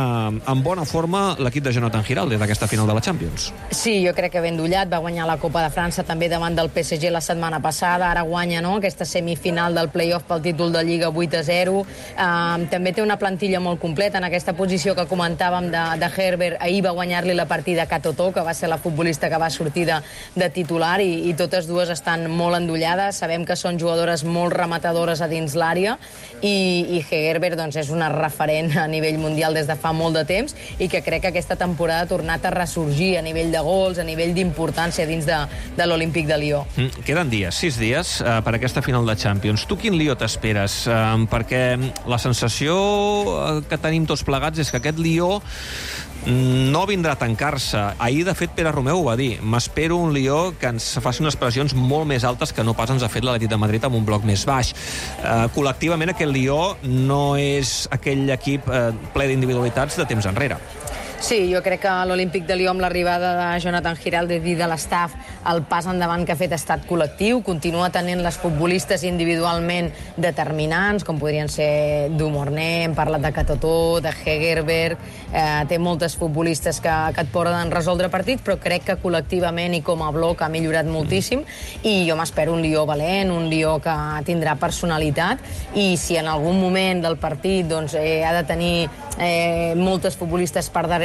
en bona forma l'equip de Jonathan Giralde d'aquesta final de la Champions. Sí, jo crec que ben dullat, va guanyar la Copa de França també davant del P S G la setmana passada, ara guanya, no?, aquesta semifinal del play-off pel títol de Lliga vuit a zero. Uh, també té una plantilla molt completa en aquesta posició que comentàvem de, de Herbert. Ahir va guanyar-li la partida a Katotó, que va ser la futbolista que va sortir de, de titular, i, i totes dues estan molt endollades. Sabem que són jugadores molt rematadores a dins l'àrea, i, i Herbert doncs, és una referent a nivell mundial des de fa molt de temps, i que crec que aquesta temporada ha tornat a ressorgir a nivell de gols, a nivell d'importància dins de, de l'Olímpic de Lió. Mm, queden dies, sis dies, eh, per aquesta final de Champions. Tu quin Lió t'esperes? Eh, perquè la sensació que tenim tots plegats és que aquest Lió no vindrà a tancar-se. Ahir, de fet, Pere Romeu ho va dir. M'espero un Lió que ens faci unes pressions molt més altes que no pas ens ha fet l'Atlètic de Madrid amb un bloc més baix. Eh, col·lectivament, aquest Lió no és aquell equip eh, ple d'individualitats de temps enrere. Sí, jo crec que l'Olímpic de Lió, amb l'arribada de Jonathan Giralde i de l'estaf, el pas endavant que ha fet ha estat col·lectiu, continua tenint les futbolistes individualment determinants, com podrien ser Dumorné, hem parlat de Katotó, de Hegerberg, eh, té moltes futbolistes que, que et poden resoldre partits, però crec que col·lectivament i com a bloc ha millorat moltíssim, i jo m'espero un Lió valent, un Lió que tindrà personalitat, i si en algun moment del partit doncs, eh, ha de tenir eh, moltes futbolistes per darrere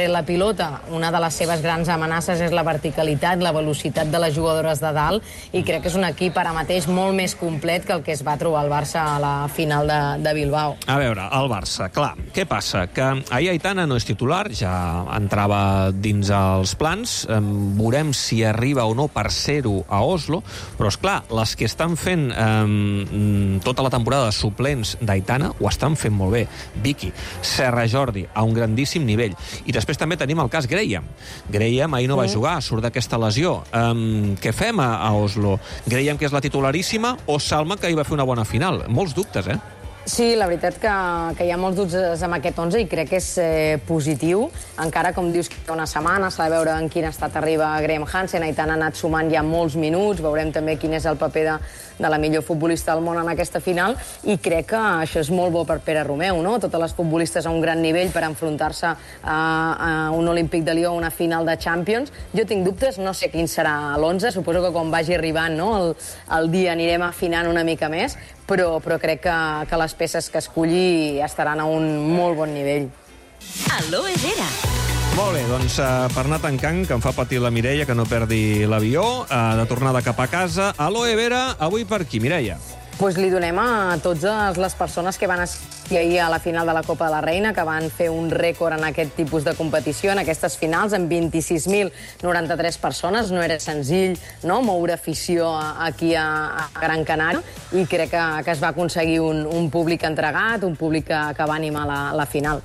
darrere la pilota, una de les seves grans amenaces és la verticalitat, la velocitat de les jugadores de dalt, i crec que és un equip ara mateix molt més complet que el que es va trobar el Barça a la final de, de Bilbao. A veure, el Barça, clar, què passa? Que ahir Aitana no és titular, ja entrava dins els plans, veurem si arriba o no per ser-ho a Oslo, però és clar, les que estan fent eh, tota la temporada de suplents d'Aitana ho estan fent molt bé. Vicky, Serra Jordi, a un grandíssim nivell. I després també tenim el cas Graham. Graham ahir no va jugar, surt d'aquesta lesió. Um, què fem a, a Oslo? Graham, que és la titularíssima, o Salma, que hi va fer una bona final? Molts dubtes, eh? Sí, la veritat que, que hi ha molts dubtes amb aquest onze i crec que és eh, positiu. Encara, com dius, que una setmana s'ha de veure en quin estat arriba Graham Hansen. Aitana ha anat sumant ja molts minuts. Veurem també quin és el paper de, de la millor futbolista del món en aquesta final. I crec que això és molt bo per Pere Romeu, no? Totes les futbolistes a un gran nivell per enfrontar-se a, a un Olímpic de Lió, a una final de Champions. Jo tinc dubtes, no sé quin serà l'onze. Suposo que quan vagi arribant, no, el, el dia anirem afinant una mica més. Però, però crec que, que les peces que escolli estaran a un molt bon nivell. Aloe Vera. Molt bé, doncs uh, per anar tancant, que em fa patir la Mireia, que no perdi l'avió, uh, de tornada cap a casa. Aloe Vera, avui per qui, Mireia? Pues li donem a totes les persones que van assistir ahir a la final de la Copa de la Reina, que van fer un rècord en aquest tipus de competició, en aquestes finals, amb vint-i-sis mil noranta-tres persones. No era senzill, no?, moure afició aquí a, a Gran Canària, i crec que, que es va aconseguir un, un públic entregat, un públic que, que va animar la, la final.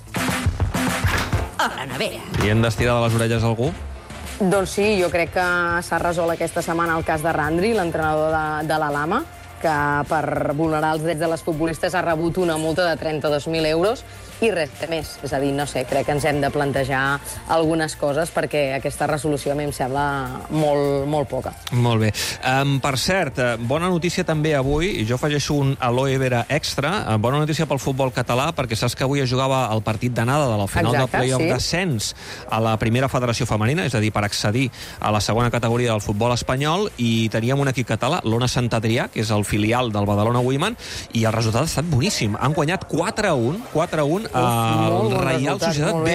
A la nevera. I hem d'estirar de les orelles algú? Doncs sí, jo crec que s'ha resolt aquesta setmana el cas de Randri, l'entrenador de, de la Lama, que per vulnerar els drets de les futbolistes ha rebut una multa de trenta-dos mil euros i res més. És a dir, no sé, crec que ens hem de plantejar algunes coses perquè aquesta resolució a mi em sembla molt, molt poca. Molt bé. Um, per cert, bona notícia també avui, i jo afegeixo un Aloe Vera extra, bona notícia pel futbol català, perquè saps que avui es jugava el partit d'anada de la final Exacte, del play-off sí. d'ascens a la primera federació femenina, és a dir, per accedir a la segona categoria del futbol espanyol, i teníem un equip català, l'Ona Sant Adrià, que és el filial del Badalona Women, i el resultat ha estat boníssim. Han guanyat quatre a un, quatre a un al Reial Societat B.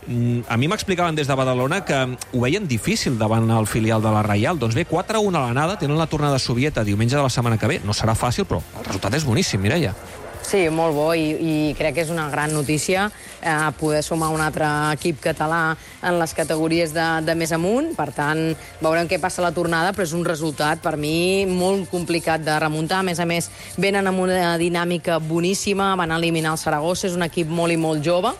A mi m'explicaven des de Badalona que ho veien difícil davant el filial de la Reial. Doncs bé, quatre a un a l'anada, tenen la tornada sovieta diumenge de la setmana que ve. No serà fàcil, però el resultat és boníssim, Mireia. Sí, molt bo, i, i crec que és una gran notícia eh, poder sumar un altre equip català en les categories de, de més amunt. Per tant, veurem què passa a la tornada, però és un resultat, per mi, molt complicat de remuntar. A més a més, venen amb una dinàmica boníssima, van eliminar el Saragossa, és un equip molt i molt jove,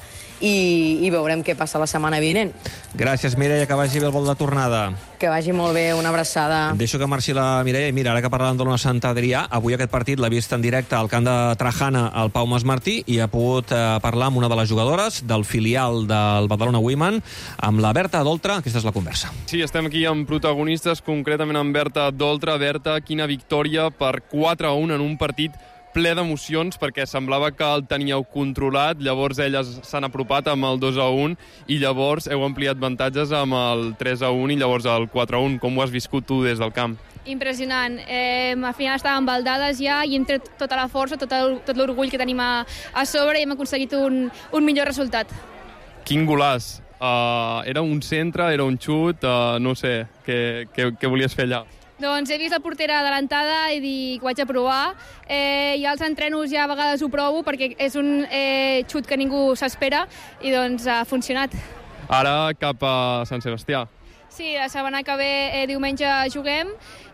i, i veurem què passa la setmana vinent. Gràcies, Mireia, que vagi bé el vol de tornada. Que vagi molt bé, una abraçada. Deixo que marxi la Mireia. Mira, ara que parlàvem de l'Ona Sant Adrià, avui aquest partit l'ha vist en directe al camp de Trajana el Pau Masmartí, i ha pogut eh, parlar amb una de les jugadores del filial del Badalona Women, amb la Berta Doltra. Aquesta és la conversa. Sí, estem aquí amb protagonistes, concretament amb Berta Doltra. Berta, quina victòria per quatre a un en un partit ple d'emocions, perquè semblava que el teníeu controlat, llavors elles s'han apropat amb el dos a un i llavors heu ampliat avantatges amb el tres a un i llavors el quatre a un. Com ho has viscut tu des del camp? Impressionant. Eh, al final estàvem baldades ja i hem tret tota la força, tot el, tot l'orgull que tenim a, a sobre, i hem aconseguit un, un millor resultat. Quin golàs! Uh, era un centre, era un xut, uh, no sé, què, què, què volies fer allà? Doncs he vist la portera adelantada i dic, ho haig de provar. Eh, I als entrenos ja a vegades ho provo perquè és un eh, xut que ningú s'espera, i doncs ha funcionat. Ara cap a Sant Sebastià. Sí, la setmana que ve eh, diumenge juguem,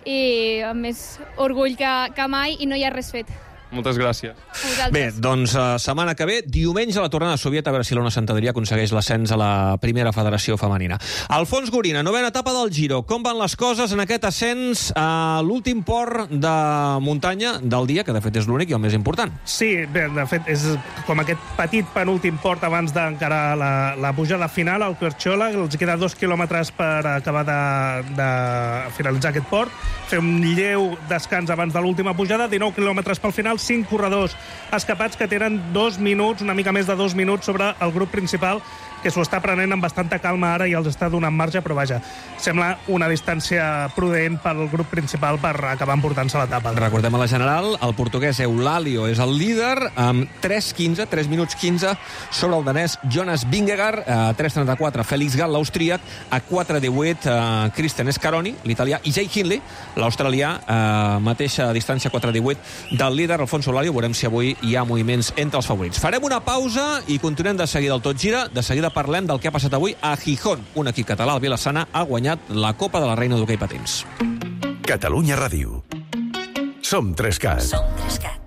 i amb més orgull que, que mai, i no hi ha res fet. Moltes gràcies. Bé, doncs uh, setmana que ve, diumenge, la tornada sovieta, a veure si l'Ona Sant Adrià aconsegueix l'ascens a la primera federació femenina. Alfons Gorina, novena etapa del Giro. Com van les coses en aquest ascens a l'últim port de muntanya del dia, que de fet és l'únic i el més important? Sí, bé, de fet és com aquest petit penúltim port abans d'encarar la, la pujada final, al Perxola. Els queda dos quilòmetres per acabar de, de finalitzar aquest port. Fer un lleu descans abans de l'última pujada, dinou quilòmetres pel final, cinc corredors escapats que tenen dos minuts, una mica més de dos minuts sobre el grup principal, que s'ho està prenent amb bastanta calma ara i els està donant marge, però vaja, sembla una distància prudent pel grup principal per acabar emportant-se l'etapa. Recordem a la general, el portuguès Eulàlio és el líder, amb tres quinze, tres minuts quinze, sobre el danès Jonas Vingegaard, a tres trenta-quatre Félix Gall, l'austríac, a quatre divuit eh, Christian Scaroni, l'italià, i Jay Hindley, l'australià, eh, mateixa distància, quatre divuit, del líder Alfonso Eulàlio. Veurem si avui hi ha moviments entre els favorits. Farem una pausa i continuem de seguida el Tot Gira. De seguida parlem del que ha passat avui a Gijón. Un equip català, el Vilassana, ha guanyat la Copa de la Reina d'Hoquei Patins. Catalunya Ràdio. Som tres-cat. Som tres-cat.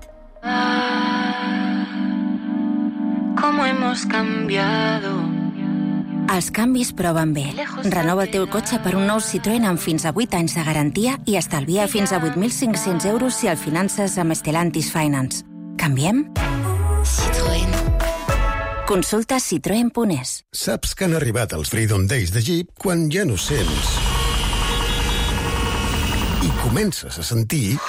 ¿Cómo hemos cambiado? Els canvis proven bé. Renova el teu cotxe per un nou Citroën amb fins a vuit anys de garantia i estalvia fins a vuit mil cinc-cents euros si el finances amb Stellantis Finance. Canviem? Citroën. Consulta citroen punt es. Saps que han arribat els Freedom Days de Jeep quan ja no sents i comences a sentir...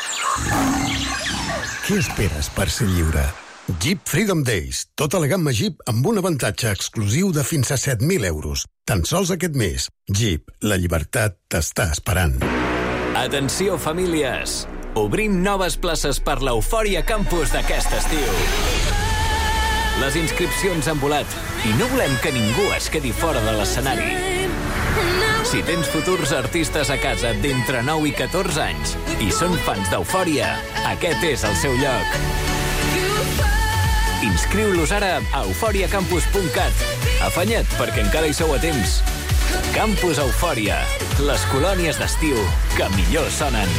Què esperes per ser lliure? Jeep Freedom Days. Tota la gamma Jeep amb un avantatge exclusiu de fins a set mil euros. Tan sols aquest mes. Jeep, la llibertat t'està esperant. Atenció, famílies! Obrim noves places per l'Eufòria Campus d'aquest estiu. Les inscripcions han volat i no volem que ningú es quedi fora de l'escenari. Si tens futurs artistes a casa d'entre nou i catorze anys i són fans d'Eufòria, aquest és el seu lloc. Inscriu-los ara a eufòria campus punt cat. Afanya't, perquè encara hi sou a temps. Campus Eufòria, les colònies d'estiu que millor sonen.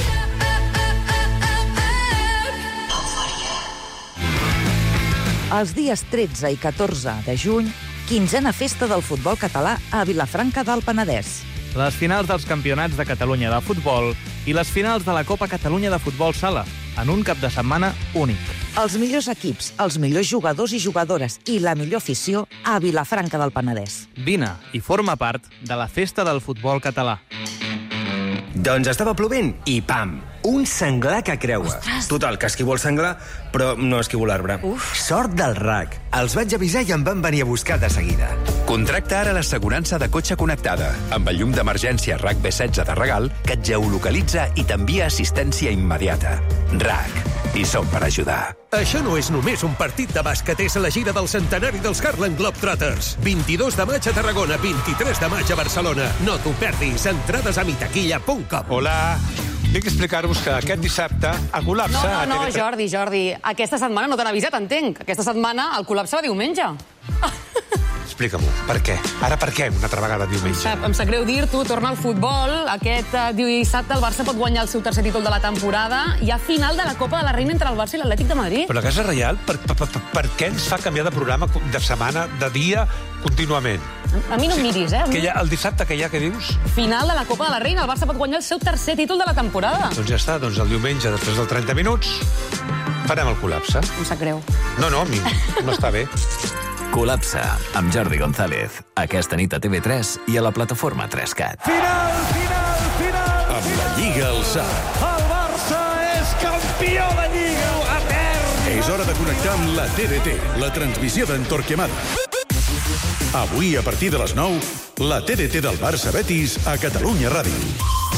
Els dies tretze i catorze de juny, quinzena festa del futbol català a Vilafranca del Penedès. Les finals dels campionats de Catalunya de futbol i les finals de la Copa Catalunya de futbol sala, en un cap de setmana únic. Els millors equips, els millors jugadors i jugadores i la millor afició a Vilafranca del Penedès. Vine i forma part de la festa del futbol català. Doncs estava plovent i pam! Un senglar que creua. Ostres. Total, que esquivo el senglar, però no esquivo l'arbre. Sort del R A C. Els vaig avisar i em van venir a buscar de seguida. Contracta ara l'assegurança de cotxe connectada, amb el llum d'emergència R A C B setze de regal, que et geolocalitza i t'envia assistència immediata. R A C. I som per ajudar. Això no és només un partit de bàsquet, és la gira del centenari dels Harlem Globetrotters. vint-i-dos de maig a Tarragona, vint-i-tres de maig a Barcelona. No t'ho perdis. Entrades a mitaquilla punt com. Hola. Vinc a explicar-vos que aquest dissabte a col·lapse... No, no, no, a T V tres... Jordi, Jordi. Aquesta setmana no t'han avisat, entenc. Aquesta setmana el col·lapse va diumenge. Explica-m'ho, per què? Ara per què una altra vegada diumenge? Sap, em sap greu dir-t'ho, torna al futbol. Aquest uh, dissabte el Barça pot guanyar el seu tercer títol de la temporada. Hi ha final de la Copa de la Reina entre el Barça i l'Atlètic de Madrid. Però la Casa Reial, per, per, per, per què ens fa canviar de programa de setmana, de dia, contínuament? A mi no em miris, eh? Que hi ha, el dissabte que hi ha, què dius? Final de la Copa de la Reina. El Barça pot guanyar el seu tercer títol de la temporada. Doncs ja està, doncs el diumenge, després dels trenta minuts, farem el col·lapse. Em sap greu. No, no, a mi m'està bé. Col·lapse, amb Jordi González. Aquesta nit a T V tres i a la plataforma tres cat. Final, final, final! Amb la Lliga al sac. El Barça és campió de Lliga etern! És hora de connectar amb la T D T, la transmissió d'en Torquemada. Avui, a partir de les nou, la T D T del Barça Betis a Catalunya Ràdio.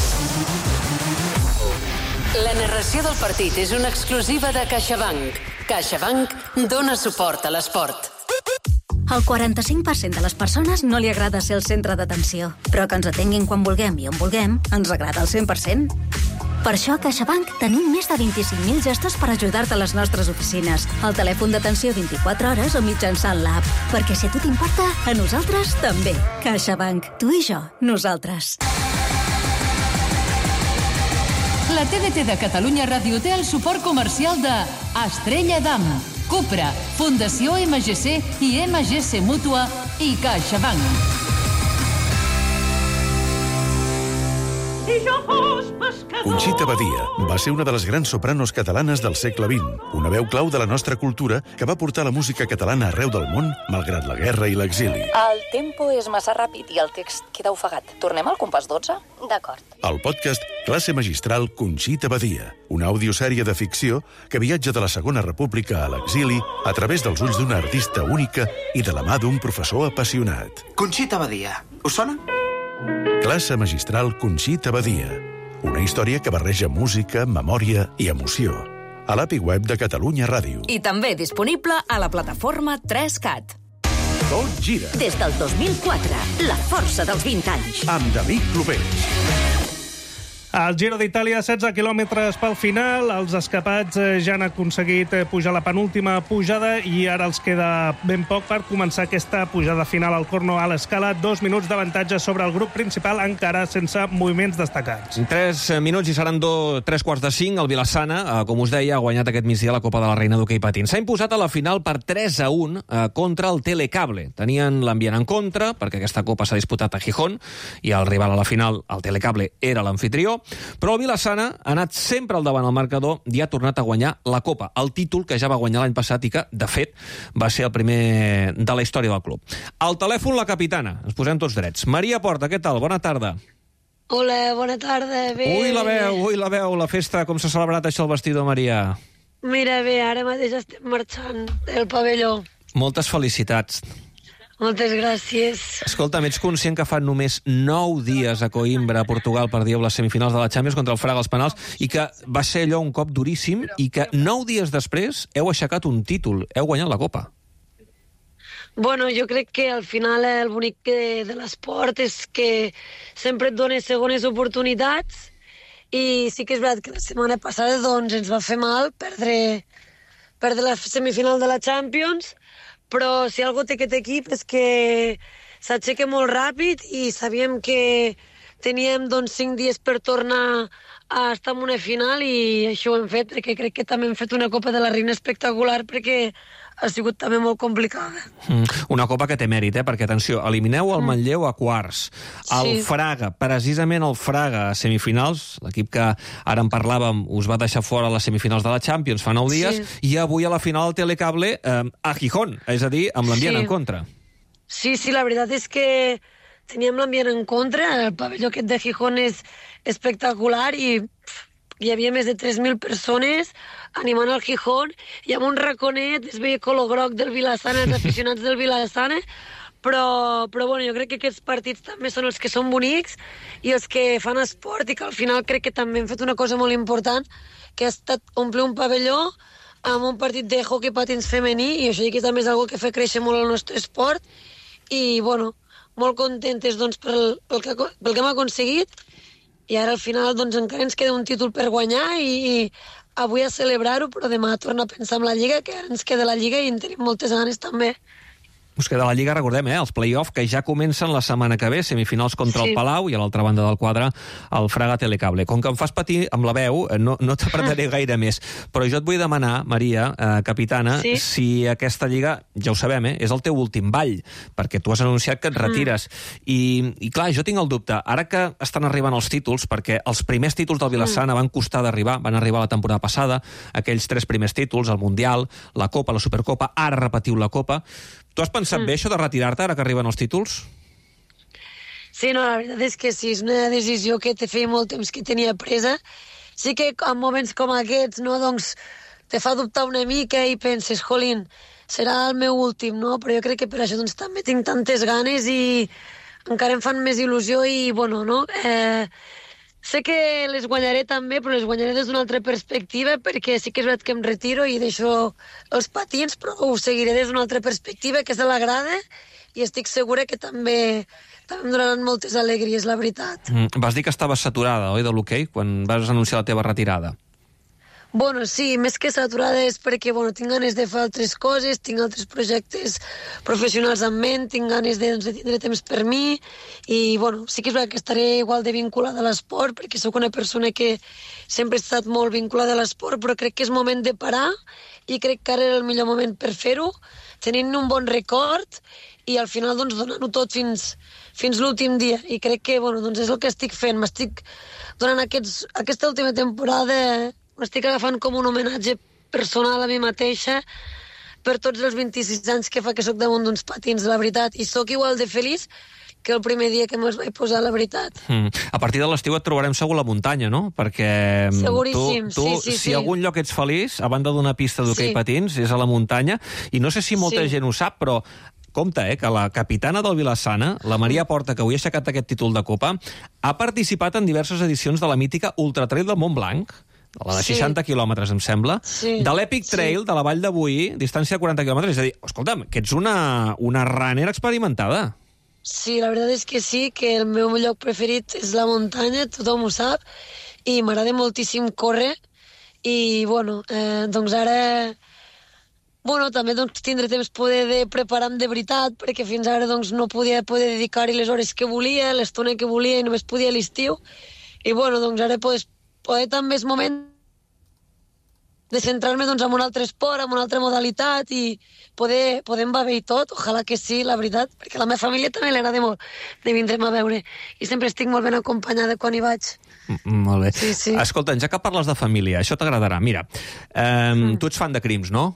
La narració del partit és una exclusiva de CaixaBank. CaixaBank dona suport a l'esport. Al quaranta-cinc per cent de les persones no li agrada ser el centre d'atenció, però que ens atenguin quan vulguem i on vulguem ens agrada al cent per cent. Per això a CaixaBank tenim més de vint-i-cinc mil gestos per ajudar-te a les nostres oficines, al telèfon d'atenció vint-i-quatre hores o mitjançant l'app. Perquè si a tu t'importa, a nosaltres també. CaixaBank. Tu i jo. Nosaltres. La T D T de Catalunya Ràdio té el suport comercial de Estrella Damm, Cupra, Fundació M G C i M G C Mútua i CaixaBank. Conxita Badia va ser una de les grans sopranos catalanes del segle vint, una veu clau de la nostra cultura que va portar la música catalana arreu del món, malgrat la guerra i l'exili. El tempo és massa ràpid i el text queda ofegat. Tornem al compàs dotze? D'acord. El podcast Classe Magistral Conxita Badia, una audiosèrie de ficció que viatja de la Segona República a l'exili a través dels ulls d'una artista única i de la mà d'un professor apassionat. Conxita Badia, us sona? Classe Magistral Conxita Badia, una història que barreja música, memòria i emoció. A l'A P I web de Catalunya Ràdio. I també disponible a la plataforma tres cat. Tot gira. Des del dos mil quatre, la força dels vint anys. Amb David Clopés. Al Giro d'Itàlia, setze quilòmetres pel final. Els escapats ja han aconseguit pujar la penúltima pujada i ara els queda ben poc per començar aquesta pujada final al Cornouailles Scala. Dos minuts d'avantatge sobre el grup principal, encara sense moviments destacats. Tres minuts i seran do, tres quarts de cinc. El Vilassana, eh, com us deia, ha guanyat aquest migdia la Copa de la Reina d'Hoquei Patins. S'ha imposat a la final per tres a un eh, contra el Telecable. Tenien l'ambient en contra, perquè aquesta Copa s'ha disputat a Gijón, i el rival a la final, el Telecable, era l'anfitrió. Però el Vilassana ha anat sempre al davant al marcador i ha tornat a guanyar la Copa, el títol que ja va guanyar l'any passat i que, de fet, va ser el primer de la història del club. Al telèfon, la capitana. Ens posem tots drets. Maria Porta, què tal? Bona tarda. Hola, bona tarda. Bé. Ui, la veu, ui, la veu, la festa. Com s'ha celebrat això al vestidor, Maria? Mira, bé, ara mateix estem marxant del pavelló. Moltes felicitats. Moltes gràcies. Escolta'm, ets conscient que fa només nou dies a Coimbra, a Portugal, perdíeu les semifinals de la Champions contra el Fraga als penals i que va ser allò un cop duríssim i que nou dies després heu aixecat un títol, heu guanyat la Copa? Bueno, jo crec que al final el bonic de, de l'esport és que sempre et dona segones oportunitats i sí que és veritat que la setmana passada doncs, ens va fer mal perdre, perdre la semifinal de la Champions, però si algo té aquest equip és que s'aixeca molt ràpid i sabíem que teníem doncs, cinc dies per tornar a estar en una final i això ho hem fet perquè crec que també hem fet una Copa de la Reina espectacular perquè ha sigut també molt complicada. Mm, una Copa que té mèrit, eh? Perquè, atenció, elimineu el Mm. Manlleu a quarts. El Sí. Fraga, precisament el Fraga a semifinals, l'equip que ara en parlàvem us va deixar fora a les semifinals de la Champions fa nou dies, Sí. i avui a la final del Telecable eh, a Gijón, és a dir, amb l'ambient Sí. en contra. Sí, sí, la veritat és que teníem l'ambient en contra, el pavelló aquest de Gijón és espectacular i pff, hi havia més de tres mil persones animant el Gijón i amb un raconet es veia color groc del Vilassana, els aficionats del Vilassana, però, però bueno, jo crec que aquests partits també són els que són bonics i els que fan esport i que al final crec que també hem fet una cosa molt important, que ha estat omplir un pavelló amb un partit de hoquei patins femení i això que també és una cosa que fa créixer molt el nostre esport i, bueno, molt contentes doncs, pel, pel, que, pel que hem aconseguit i ara al final doncs, encara ens queda un títol per guanyar i, i avui a celebrar-ho, però demà a tornar a pensar en la Lliga, que ara ens queda la Lliga i en tenim moltes ganes també. Us queda la Lliga, recordem, eh? Els play-off que ja comencen la setmana que ve, semifinals contra Sí. el Palau i a l'altra banda del quadre el Fraga Telecable. Com que em fas patir amb la veu, no, no t'apretaré gaire més, però jo et vull demanar, Maria, eh, capitana, Sí. si aquesta Lliga, ja ho sabem, eh? És el teu últim ball, perquè tu has anunciat que et retires. Mm. I, I clar, jo tinc el dubte, ara que estan arribant els títols, perquè els primers títols del Vilassana mm. van costar d'arribar, van arribar la temporada passada, aquells tres primers títols, el Mundial, la Copa, la Supercopa, ara repetiu la Copa. Tu has pensat mm. bé això de retirar-te ara que arriben els títols? Sí, no, la veritat és que sí, és una decisió que te feia molt temps que tenia presa. Sí que en moments com aquests, no, doncs, te fa dubtar una mica i penses, jolín, serà el meu últim, no? Però jo crec que per això doncs, també tinc tantes ganes i encara em fan més il·lusió i, bueno, no? Eh, sé que les guanyaré també, però les guanyaré des d'una altra perspectiva, perquè sí que és veritat que em retiro i deixo els patins, però ho seguiré des d'una altra perspectiva, que és de l'agrada, i estic segura que també, també em donaran moltes alegries, la veritat. Mm, vas dir que estaves saturada, oi, de l'hoquei, quan vas anunciar la teva retirada? Bueno, sí, més que saturada és perquè bueno, tinc ganes de fer altres coses, tinc altres projectes professionals en ment, tinc ganes de, doncs, de tindre temps per mi i bueno, sí que és veritat que estaré igual de vinculada a l'esport perquè sóc una persona que sempre he estat molt vinculada a l'esport, però crec que és moment de parar i crec que ara era el millor moment per fer-ho, tenint un bon record i al final doncs, donant-ho tot fins, fins l'últim dia. I crec que bueno, doncs, és el que estic fent. M'estic donant aquests, aquesta última temporada, m'estic agafant com un homenatge personal a mi mateixa per tots els vint-i-sis anys que fa que sóc damunt d'uns patins, la veritat. I sóc igual de feliç que el primer dia que me'ls vaig posar, la veritat. Mm. A partir de l'estiu et trobarem segur a la muntanya, no? Perquè Seguríssim, tu, tu sí, sí, si sí. algun lloc ets feliç, a banda d'una pista d'hoquei Sí. patins, és a la muntanya. I no sé si molta Sí. gent ho sap, però compte, eh, que la capitana del Vilassana, la Maria Porta, que avui ha aixecat aquest títol de Copa, ha participat en diverses edicions de la mítica Ultra Trail del Montblanc, la de Sí. seixanta quilòmetres, em sembla, Sí. de l'Epic Trail Sí. de la Vall de Boí, distància de quaranta quilòmetres. És a dir, escolta'm, que ets una, una runner experimentada. Sí, la veritat és que sí, que el meu lloc preferit és la muntanya, tothom ho sap, i m'agrada moltíssim córrer, i bueno, eh, doncs ara... Bueno, també doncs, tindré temps poder de preparar-me de veritat, perquè fins ara doncs, no podia poder dedicar-hi les hores que volia, l'estona que volia, i només podia a l'estiu. I bueno, doncs ara pues, poder també és moment de centrar-me doncs, en un altre esport, en una altra modalitat, i poder, poder embaver i tot. Ojalà que sí, la veritat, perquè a la meva família també li agrada molt de vindre'm a veure. I sempre estic molt ben acompanyada quan hi vaig. Mm, molt bé. Sí, sí. Escolta, ja que parles de família, això t'agradarà. Mira, eh, mm. tu ets fan de Crims, no?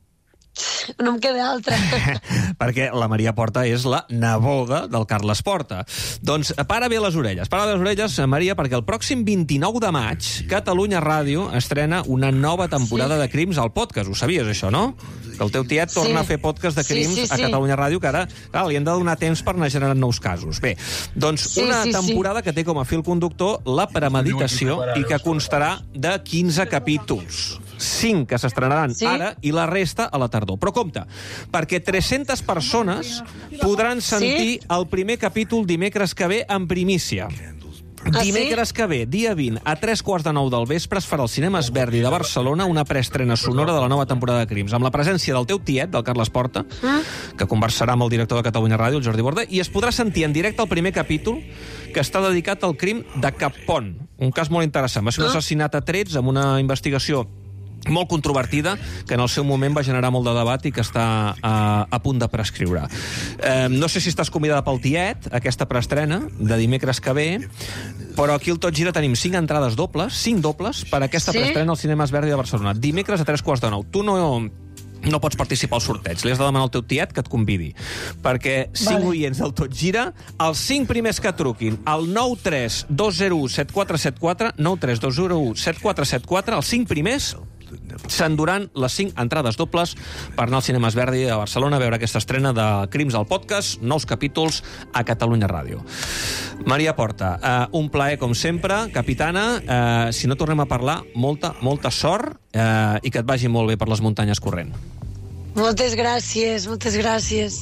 No em queda altra. Perquè la Maria Porta és la neboda del Carles Porta. Doncs para bé les orelles. Para bé les orelles, Maria, perquè el pròxim vint-i-nou de maig Catalunya Ràdio estrena una nova temporada sí. de Crims al podcast. Ho sabies, això, no? Que el teu tiet torna sí. a fer podcast de Crims sí, sí, sí. a Catalunya Ràdio, que ara clar, li han de donar temps per anar generant nous casos. Bé, doncs sí, una sí, temporada sí. que té com a fil conductor la premeditació i que constarà de quinze capítols. cinc que s'estrenaran sí? ara i la resta a la tardor. Però compte, perquè tres-centes persones podran sentir sí? el primer capítol dimecres que ve en primícia. Ah, Dimecres sí? que ve, dia vint, a tres quarts de nou del vespre, es farà al Cinemes Verdi de Barcelona una preestrena sonora de la nova temporada de Crims, amb la presència del teu tiet, del Carles Porta, mm? que conversarà amb el director de Catalunya Ràdio, el Jordi Borda, i es podrà sentir en directe el primer capítol, que està dedicat al crim de Cappont. Un cas molt interessant. Va ser un assassinat a trets amb una investigació molt controvertida, que en el seu moment va generar molt de debat i que està a, a punt de prescriure. Eh, no sé si estàs convidada pel tiet, aquesta preestrena, de dimecres que ve, però aquí al Tot Gira tenim cinc entrades dobles, cinc dobles, per aquesta sí? preestrena al Cinemes Verdi de Barcelona. Dimecres a tres quarts de nou. Tu no... no pots participar al sorteig. Li has de demanar al teu tiet que et convidi. Perquè cinc vale. oients del Tot Gira, els cinc primers que truquin al nou tres dos zero u set quatre set quatre, nou tres dos zero u set quatre set quatre, els cinc primers s'enduran les cinc entrades dobles per anar al Cinemes Verdi a Barcelona a veure aquesta estrena de Crims al podcast, nous capítols a Catalunya Ràdio. Maria Porta, eh, un plaer com sempre, capitana. Eh, si no tornem a parlar, molta, molta sort eh, i que et vagi molt bé per les muntanyes corrent. Moltes gràcies, moltes gràcies.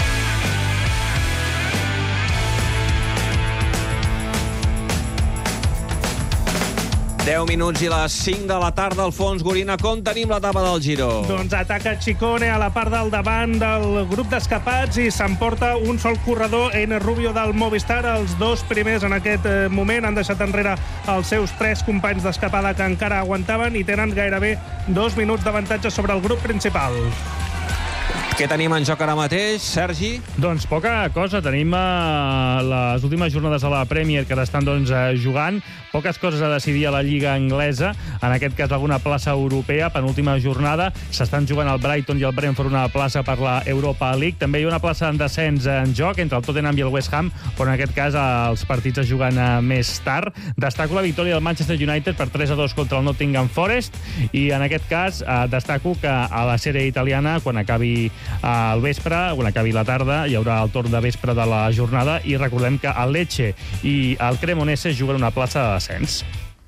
deu minuts i les cinc de la tarda, Alfons Gorina. Com tenim l'etapa del Giro? Doncs ataca Chicone a la part del davant del grup d'escapats i s'emporta un sol corredor, Einer Rubio del Movistar. Els dos primers en aquest moment han deixat enrere els seus tres companys d'escapada que encara aguantaven i tenen gairebé dos minuts d'avantatge sobre el grup principal. Què tenim en joc ara mateix, Sergi? Doncs poca cosa. Tenim uh, les últimes jornades a la Premier que estan doncs, uh, jugant. Poques coses a decidir a la Lliga Anglesa. En aquest cas, alguna plaça europea. Penúltima jornada. S'estan jugant el Brighton i el Brentford una plaça per la Europa League. També hi ha una plaça en descens en joc entre el Tottenham i el West Ham, però en aquest cas uh, els partits es juguen uh, més tard. Destaco la victòria del Manchester United per tres a dos contra el Nottingham Forest i en aquest cas uh, destaco que a la sèrie italiana, quan acabi al vespre, quan acabi la tarda, hi haurà el torn de vespre de la jornada i recordem que el Lecce i el Cremonese juguen una plaça de descens.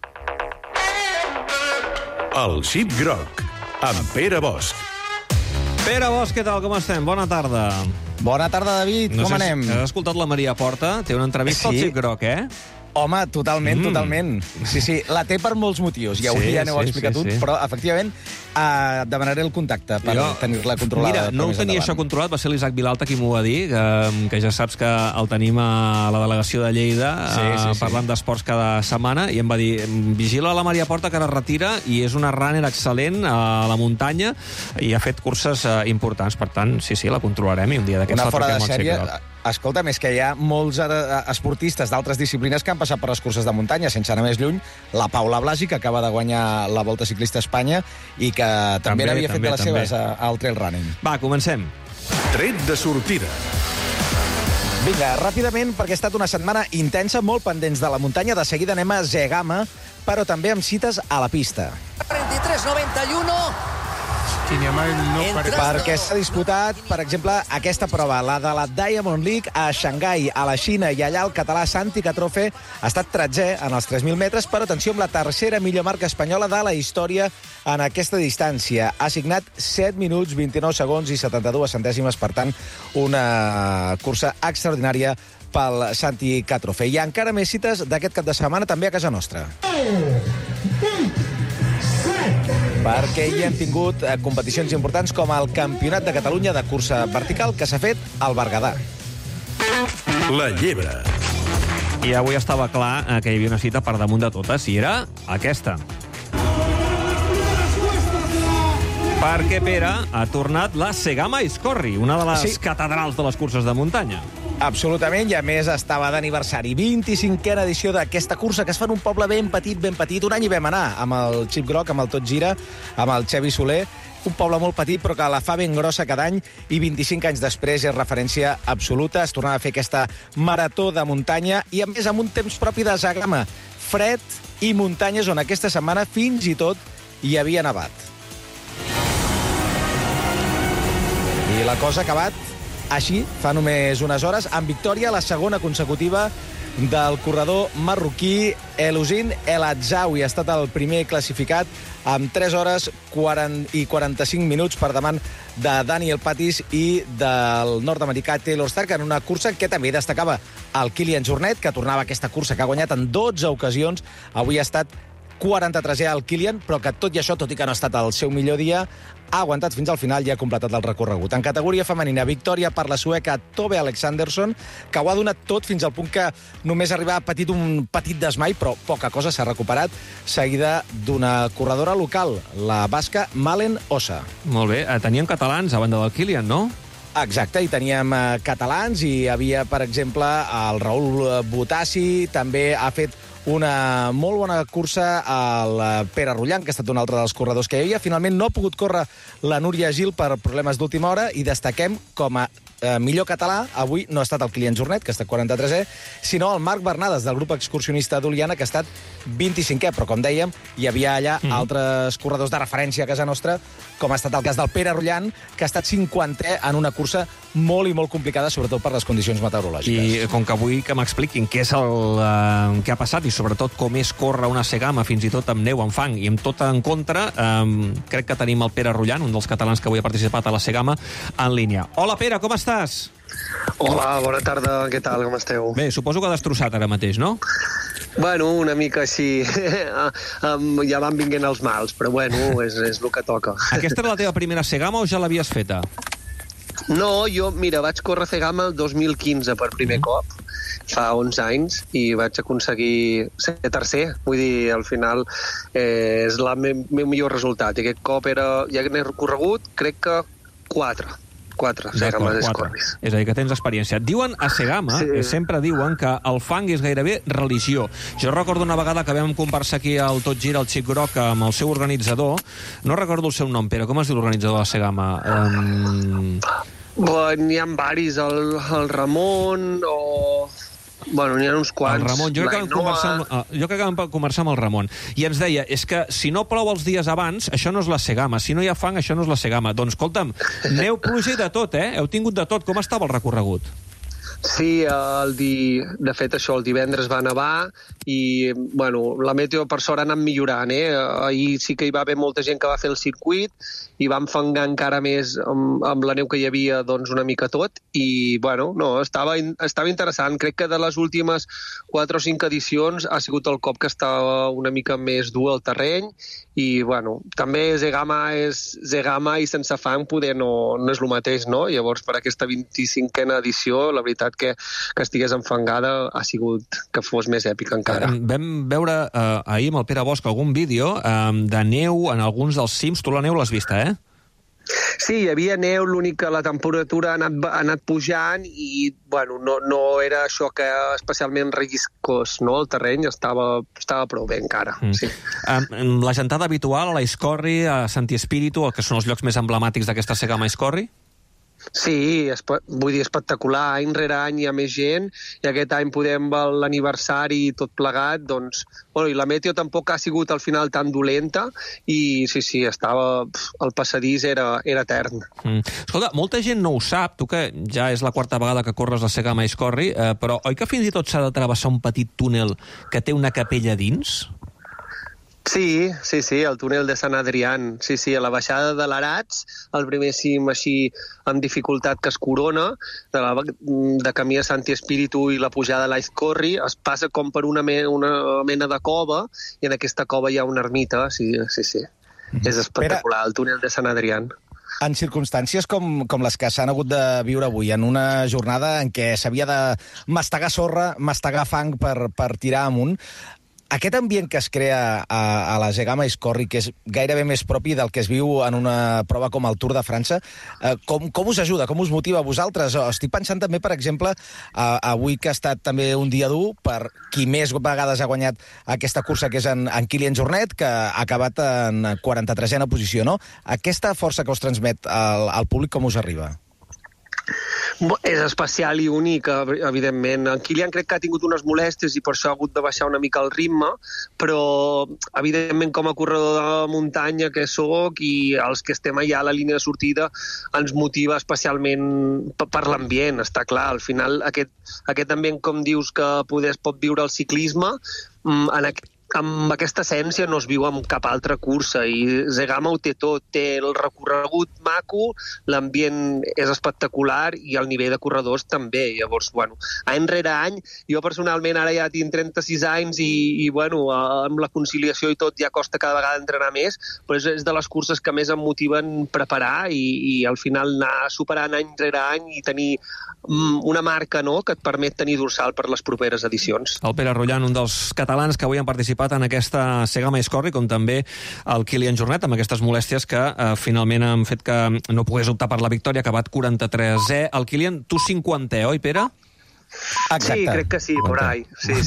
El Xip Groc, amb Pere Bosch. Pere Bosch, què tal? Com estem? Bona tarda. Bona tarda, David. No Com sé anem? Si has escoltat la Maria Porta? Té una entrevista sí. al Xip Groc, eh? Home, totalment, mm. totalment. Sí, sí, la té per molts motius, ja, sí, ja n'heu sí, explicat sí, un, sí. però, efectivament, uh, demanaré el contacte per jo, tenir-la controlada. Mira, no ho tenia això controlat, va ser l'Isaac Vilalta qui m'ho va dir, que, que ja saps que el tenim a la delegació de Lleida, sí, sí, sí. parlant d'esports cada setmana, i em va dir, vigila la Maria Porta, que ara retira, i és una runner excel·lent a la muntanya, i ha fet curses uh, importants, per tant, sí, sí, la controlarem, i un dia d'aquests la truquem al Xequirot. Escolta, més que hi ha molts esportistes d'altres disciplines que han passat per les curses de muntanya, sense anar més lluny, la Paula Blasi, que acaba de guanyar la Volta Ciclista a Espanya i que també, també havia fet també, de les també. seves al trail running. Va, comencem. Tret de sortida. Vinga, ràpidament, perquè ha estat una setmana intensa, molt pendents de la muntanya. De seguida anem a Zegama, però també amb cites a la pista. trenta-tres noventa i u No perquè s'ha disputat, per exemple, aquesta prova, la de la Diamond League a Xangai, a la Xina, i allà el català Santi Catrofe ha estat tretzè en els tres mil metres, però atenció amb la tercera millor marca espanyola de la història en aquesta distància. Ha signat set minuts, vint-i-nou segons i setanta-dues centèsimes, per tant, una cursa extraordinària pel Santi Catrofe. I encara més cites d'aquest cap de setmana també a casa nostra. Perquè hi hem tingut eh, competicions importants com el Campionat de Catalunya de cursa vertical que s'ha fet al Berguedà. La llebre. I avui estava clar eh, que hi havia una cita per damunt de totes, i era aquesta. Perquè, Pere, ha tornat la Segama Iscorri, una de les sí. catedrals de les curses de muntanya. Absolutament, i a més estava d'aniversari. vint-i-cinquena edició d'aquesta cursa, que es fa en un poble ben petit, ben petit. Un any hi vam anar, amb el Xip Groc, amb el Tot Gira, amb el Xevi Soler, un poble molt petit, però que la fa ben grossa cada any, i vint-i-cinc anys després és referència absoluta. Es tornava a fer aquesta marató de muntanya, i a més amb un temps propi de Zegama, fred i muntanyes, on aquesta setmana fins i tot hi havia nevat. I la cosa ha acabat així, fa només unes hores, amb victòria, la segona consecutiva del corredor marroquí Elousin El Adzaoui. Ha estat el primer classificat amb tres hores i quaranta-cinc minuts per davant de Daniel Patis i del nord-americà Taylor Stark, en una cursa que també destacava el Kilian Jornet, que tornava a aquesta cursa que ha guanyat en dotze ocasions. Avui ha estat quaranta-tresè al Kilian, però que tot i això, tot i que no ha estat el seu millor dia, ha aguantat fins al final i ha completat el recorregut. En categoria femenina, victòria per la sueca Tove Alexandersson, que ho ha donat tot fins al punt que només arriba a patit un petit desmai, però poca cosa, s'ha recuperat, seguida d'una corredora local, la basca Malen Ossa. Molt bé, teníem catalans a banda del Kilian, no? Exacte, i teníem eh, catalans, i hi havia, per exemple, el Raül Botassi, també ha fet una molt bona cursa al Pere Rullant, que ha estat un altre dels corredors que hi havia. Finalment no ha pogut córrer la Núria Gil per problemes d'última hora, i destaquem com a eh, millor català, avui no ha estat el Kilian Jornet, que ha estat quaranta-tresè, sinó el Marc Bernades, del grup excursionista d'Oliana, que ha estat vint-i-cinquè, però com dèiem, hi havia allà mm. altres corredors de referència a casa nostra, com ha estat el cas del Pere Rullant, que ha estat cinquantè en una cursa molt i molt complicada, sobretot per les condicions meteorològiques. I com que vull que m'expliquin què és el eh, que ha passat, i sobretot com és córrer una Segama, fins i tot amb neu, amb fang i amb tot en contra, eh, crec que tenim el Pere Rullant, un dels catalans que avui ha participat a la Segama, en línia. Hola, Pere, com estàs? Hola, bona tarda, què tal, com esteu? Bé, suposo que destrossat ara mateix, no? Bueno, una mica així, ja van vinguent els mals, però bueno, és, és el que toca. Aquesta era la teva primera Segama o ja l'havies feta? No, jo, mira, vaig córrer Segama el dos mil quinze per primer cop, fa onze anys, i vaig aconseguir ser tercer. Vull dir, al final eh, és el meu, meu millor resultat. I aquest cop era, ja n'he recorregut, crec que quatre. Quatre Segames Escorris. És a dir, que tens experiència. Diuen a Segama, sí. sempre diuen que el fang és gairebé religió. Jo recordo una vegada que vam conversar aquí al Tot Gira, el Xic Groc, amb el seu organitzador. No recordo el seu nom, Pere. Com es diu l'organitzador de Segama? Um... Bueno, n'hi ha varis, el, el Ramon o... Bueno, n'hi ha uns quants. El Ramon, jo crec, que conversar amb, jo crec que vam conversar amb el Ramon. I ens deia, és que si no plou els dies abans, això no és la Segama. Si no hi ha fang, això no és la Segama. Doncs, escolta'm, neu, pluja i de tot, eh? Heu tingut de tot. Com estava el recorregut? Sí, el di... de fet això, el divendres va nevar i, bueno, la meteo per sort ha anat millorant, eh? Ahir sí que hi va haver molta gent que va fer el circuit i va enfangar encara més amb, amb la neu que hi havia, doncs, una mica tot i, bueno, no, estava, estava interessant. Crec que de les últimes quatre o cinc edicions ha sigut el cop que estava una mica més dur al terreny i, bueno, també Zegama és Zegama i sense fang poder no, no és el mateix, no? Llavors, per aquesta vint-i-cinquena edició, la veritat que, que estigués enfangada ha sigut que fos més èpica encara. Vam veure eh, ahir amb el Pere Bosch algun vídeo eh, de neu en alguns dels cims. Tu la neu l'has vista, eh? Sí, hi havia neu, l'únic que la temperatura ha anat, ha anat pujant i, bueno, no, no era això que especialment relliscós, no? El terreny estava, estava prou bé encara, mm. sí. Um, la gentada habitual a l'Aiscorri, a Santi Espíritu, que són els llocs més emblemàtics d'aquesta Zegama Aiscorri? Sí, es, vull dir, espectacular. Any rere any hi ha més gent i aquest any podem l'aniversari i tot plegat, doncs... Bueno, i la meteo tampoc ha sigut al final tan dolenta i sí, sí, estava... El passadís era, era etern. Mm. Escolta, molta gent no ho sap, tu que ja és la quarta vegada que corres la Zegama Aiscorri, eh, però oi que fins i tot s'ha de travessar un petit túnel que té una capella dins? Sí, sí, sí, el túnel de Sant Adrián. Sí, sí, a la baixada de l'Arats, el primer cim així amb dificultat que es corona, de, la, de camí a Santi Espíritu i la pujada a l'Aiscorri, es passa com per una, me, una mena de cova i en aquesta cova hi ha una ermita, sí, sí, sí. Mm-hmm. És espectacular, el túnel de Sant Adrián. En circumstàncies com, com les que s'han hagut de viure avui, en una jornada en què s'havia de mastegar sorra, mastegar fang per, per tirar amunt, aquest ambient que es crea a, a la Zegama Aiscorri, que és gairebé més propi del que es viu en una prova com el Tour de França, eh, com, com us ajuda, com us motiva a vosaltres? Estic pensant també, per exemple, eh, avui que ha estat també un dia dur per qui més vegades ha guanyat aquesta cursa, que és en, en Kilian Jornet, que ha acabat en quaranta-tresena posició, no? Aquesta força que us transmet al, al públic, com us arriba? És especial i únic, evidentment. En Kilian crec que ha tingut unes molèsties i per això ha hagut de baixar una mica el ritme, però, evidentment, com a corredor de muntanya que sóc i els que estem allà a la línia de sortida, ens motiva especialment per l'ambient, està clar. Al final, aquest, aquest ambient, com dius, que poder es pot viure el ciclisme, en aquest amb aquesta essència no es viu amb cap altra cursa i Zegama ho té tot, té el recorregut maco, l'ambient és espectacular i el nivell de corredors també. Llavors, bueno, any rere any, jo personalment ara ja tinc trenta-sis anys i, i bueno, amb la conciliació i tot ja costa cada vegada entrenar més, però és, és de les curses que més em motiven preparar i, i al final anar superant any rere any i tenir um, una marca, no?, que et permet tenir dorsal per les properes edicions. El Pere Rollan, un dels catalans que avui han participat en aquesta Zegama Aiscorri, com també el Kilian Jornet, amb aquestes molèsties que eh, finalment han fet que no pogués optar per la victòria, ha acabat quaranta-tresè. El Kilian, tu cinquantè, oi, Pere? Exacte. Sí, crec que sí, por ahí. Sí,